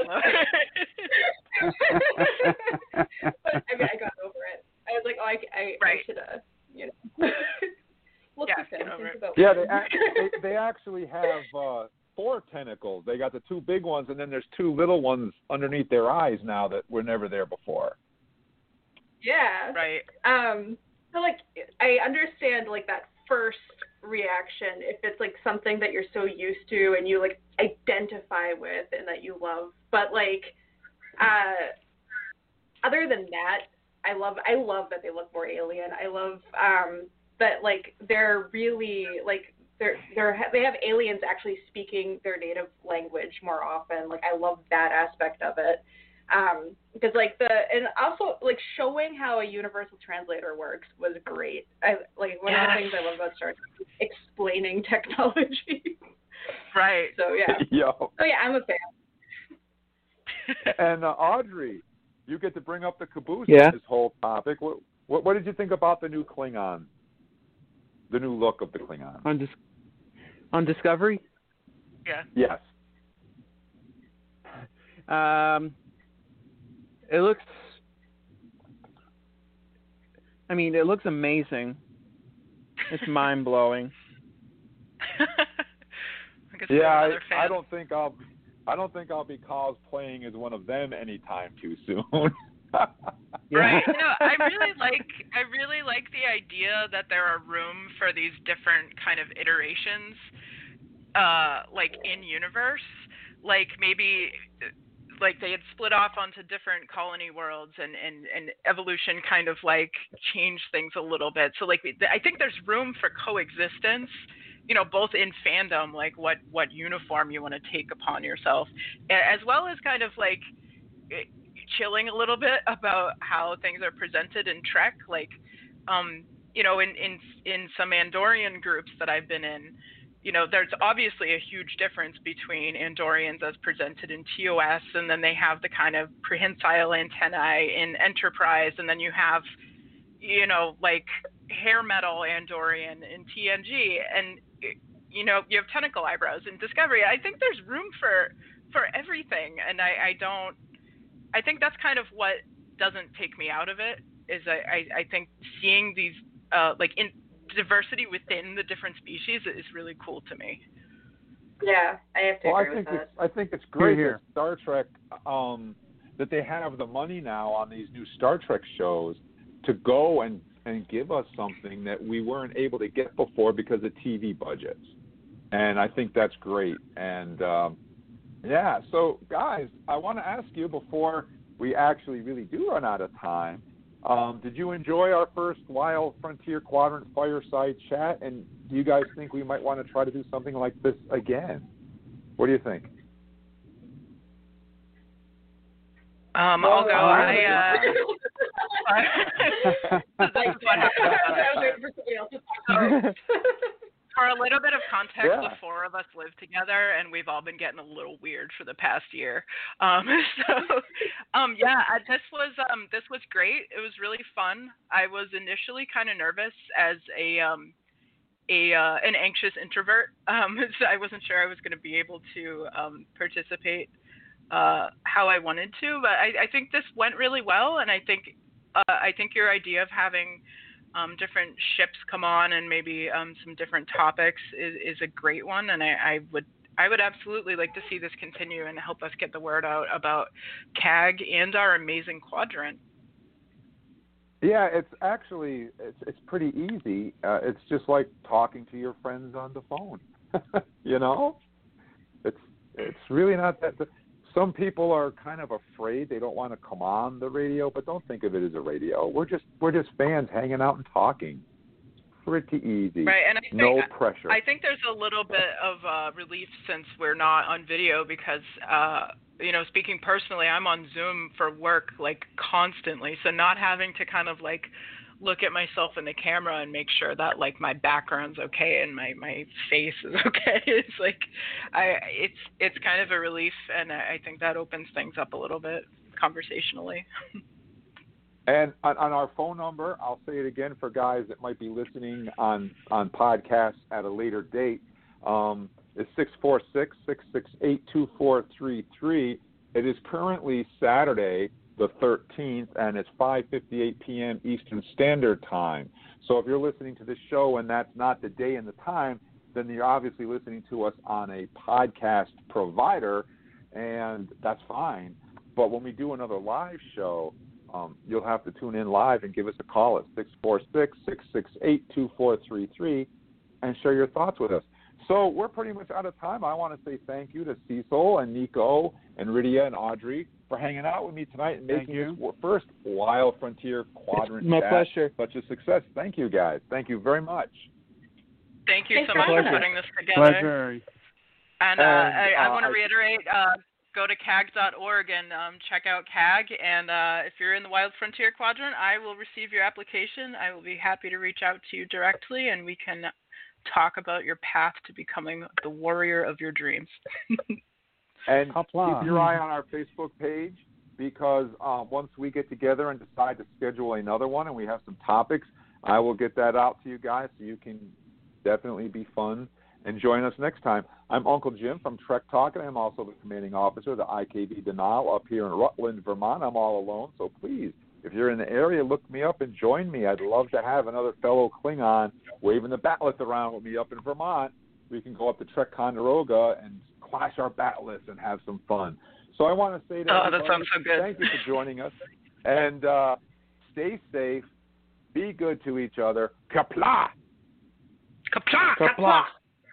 S7: But I mean, I got over it. I was like, oh, I, I,
S6: right.
S7: I should have, you know, look
S6: yeah,
S7: at them.
S6: over it.
S7: About
S2: yeah, they, act, they they actually have uh, four tentacles. They got the two big ones, and then there's two little ones underneath their eyes now that were never there before.
S7: Yeah.
S6: Right.
S7: Um. So, like, I understand, like, that first reaction, if it's, like, something that you're so used to and you, like, identify with and that you love. But, like, uh, other than that, I love I love that they look more alien. I love um, that, like, they're really, like, they're, they're, they have aliens actually speaking their native language more often. Like, I love that aspect of it. Um, because like the, and also like showing how a universal translator works was great. I like one
S6: yes.
S7: of the things I love about Star Trek is explaining technology.
S6: Right.
S7: So yeah.
S2: Yo.
S7: Oh yeah, I'm a fan.
S2: And uh, Audrey, you get to bring up the caboose
S8: Yeah.
S2: of this whole topic. What, what what did you think about the new Klingon? The new look of the Klingon?
S8: On dis- on Discovery?
S6: Yeah.
S2: Yes.
S8: Um, it looks. I mean, it looks amazing. It's mind blowing.
S2: Yeah, I, I don't think I'll. I don't think I'll be cosplaying as one of them anytime too soon.
S6: Right. You know, I really like I really like the idea that there are room for these different kind of iterations, uh, like in universe. Like maybe like they had split off onto different colony worlds, and, and, and evolution kind of like changed things a little bit. So like I think there's room for coexistence. You know, both in fandom, like what, what uniform you want to take upon yourself, as well as kind of like chilling a little bit about how things are presented in Trek. Like, um, you know, in, in, in some Andorian groups that I've been in, you know, there's obviously a huge difference between Andorians as presented in T O S, and then they have the kind of prehensile antennae in Enterprise, and then you have, you know, like hair metal Andorian in T N G, and you know, you have tentacle eyebrows in Discovery. I think there's room for for everything, and I, I don't. I think that's kind of what doesn't take me out of it. Is I, I, I think seeing these uh, like in diversity within the different species is really cool to me.
S7: Yeah, I have to
S2: well,
S7: agree
S2: I think
S7: with
S2: it's,
S7: that.
S2: I think it's great
S5: Here.
S2: that Star Trek um, that they have the money now on these new Star Trek shows to go and and give us something that we weren't able to get before because of T V budgets. And I think that's great. And, um, yeah, so, guys, I want to ask you before we actually really do run out of time, um, did you enjoy our first Wild Frontier Quadrant fireside chat? And do you guys think we might want to try to do something like this again? What do you think?
S6: Um, I'll go. I, uh, for a little bit of context,
S2: Yeah.
S6: the four of us live together, and we've all been getting a little weird for the past year. Um, so, um, yeah, I- this was um, this was great. It was really fun. I was initially kind of nervous as a um, a uh, an anxious introvert. Um, so I wasn't sure I was going to be able to um, participate uh, how I wanted to, but I, I think this went really well, and I think uh, I think your idea of having um, different ships come on and maybe um, some different topics is, is a great one, and I, I would I would absolutely like to see this continue and help us get the word out about C A G and our amazing quadrant.
S2: Yeah, it's actually it's it's pretty easy. Uh, it's just like talking to your friends on the phone. You know, it's it's really not that. Some people are kind of afraid; they don't want to come on the radio, but don't think of it as a radio. We're just we're just fans hanging out and talking. Pretty easy.
S6: Right, and I think,
S2: no pressure.
S6: I think there's a little bit of uh, relief since we're not on video because, uh, you know, speaking personally, I'm on Zoom for work like constantly. So not having to kind of like look at myself in the camera and make sure that like my background's okay and my, my face is okay. It's like, I it's it's kind of a relief, and I think that opens things up a little bit conversationally.
S2: And on, on our phone number, I'll say it again for guys that might be listening on, on podcasts at a later date, um, it's six four six, six six eight, two four three three. It is currently Saturday, the thirteenth, and it's five fifty-eight p.m. Eastern Standard Time. So if you're listening to this show and that's not the day and the time, then you're obviously listening to us on a podcast provider, and that's fine. But when we do another live show, Um, you'll have to tune in live and give us a call at six four six, six six eight, two four three three and share your thoughts with us. So we're pretty much out of time. I want to say thank you to Cecil and Nico and Rydia and Audrey for hanging out with me tonight and making this first Wild Frontier Quadrant
S8: My
S2: chat
S8: pleasure.
S2: such a success. Thank you, guys. Thank you very much.
S6: Thank you
S7: Thanks
S6: so
S7: for
S6: much for
S7: having us.
S6: putting this together.
S5: Pleasure.
S6: And, uh,
S2: And,
S6: I, I
S2: uh,
S6: want to
S2: I-
S6: reiterate, uh, go to C A G dot org and um, check out C A G. And uh, if you're in the Wild Frontier Quadrant, I will receive your application. I will be happy to reach out to you directly, and we can talk about your path to becoming the warrior of your dreams.
S2: And
S5: Hopla.
S2: keep your eye on our Facebook page, because uh, once we get together and decide to schedule another one and we have some topics, I will get that out to you guys so you can definitely be fun and join us next time. I'm Uncle Jim from Trek Talk, and I'm also the commanding officer of the I K B Denal up here in Rutland, Vermont. I'm all alone, so please If you're in the area, look me up and join me. I'd love to have another fellow Klingon waving the bat'leth around with me up in Vermont. We can go up to Trek Ticonderoga and clash our bat'leths and have some fun. So I want to say to
S6: oh,
S2: everybody,
S6: that sounds so good.
S2: thank you for joining us. And uh, stay safe. Be good to each other. Kapla!
S6: Kapla!
S8: Kapla!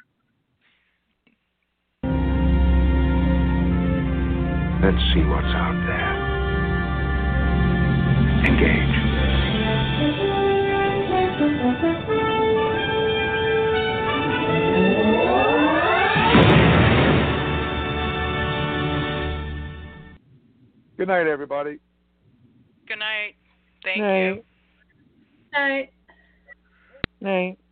S3: Let's see what's out there. Engage.
S2: Good night, everybody.
S6: Good night. Thank
S8: Night.
S6: you.
S7: Night.
S8: Night.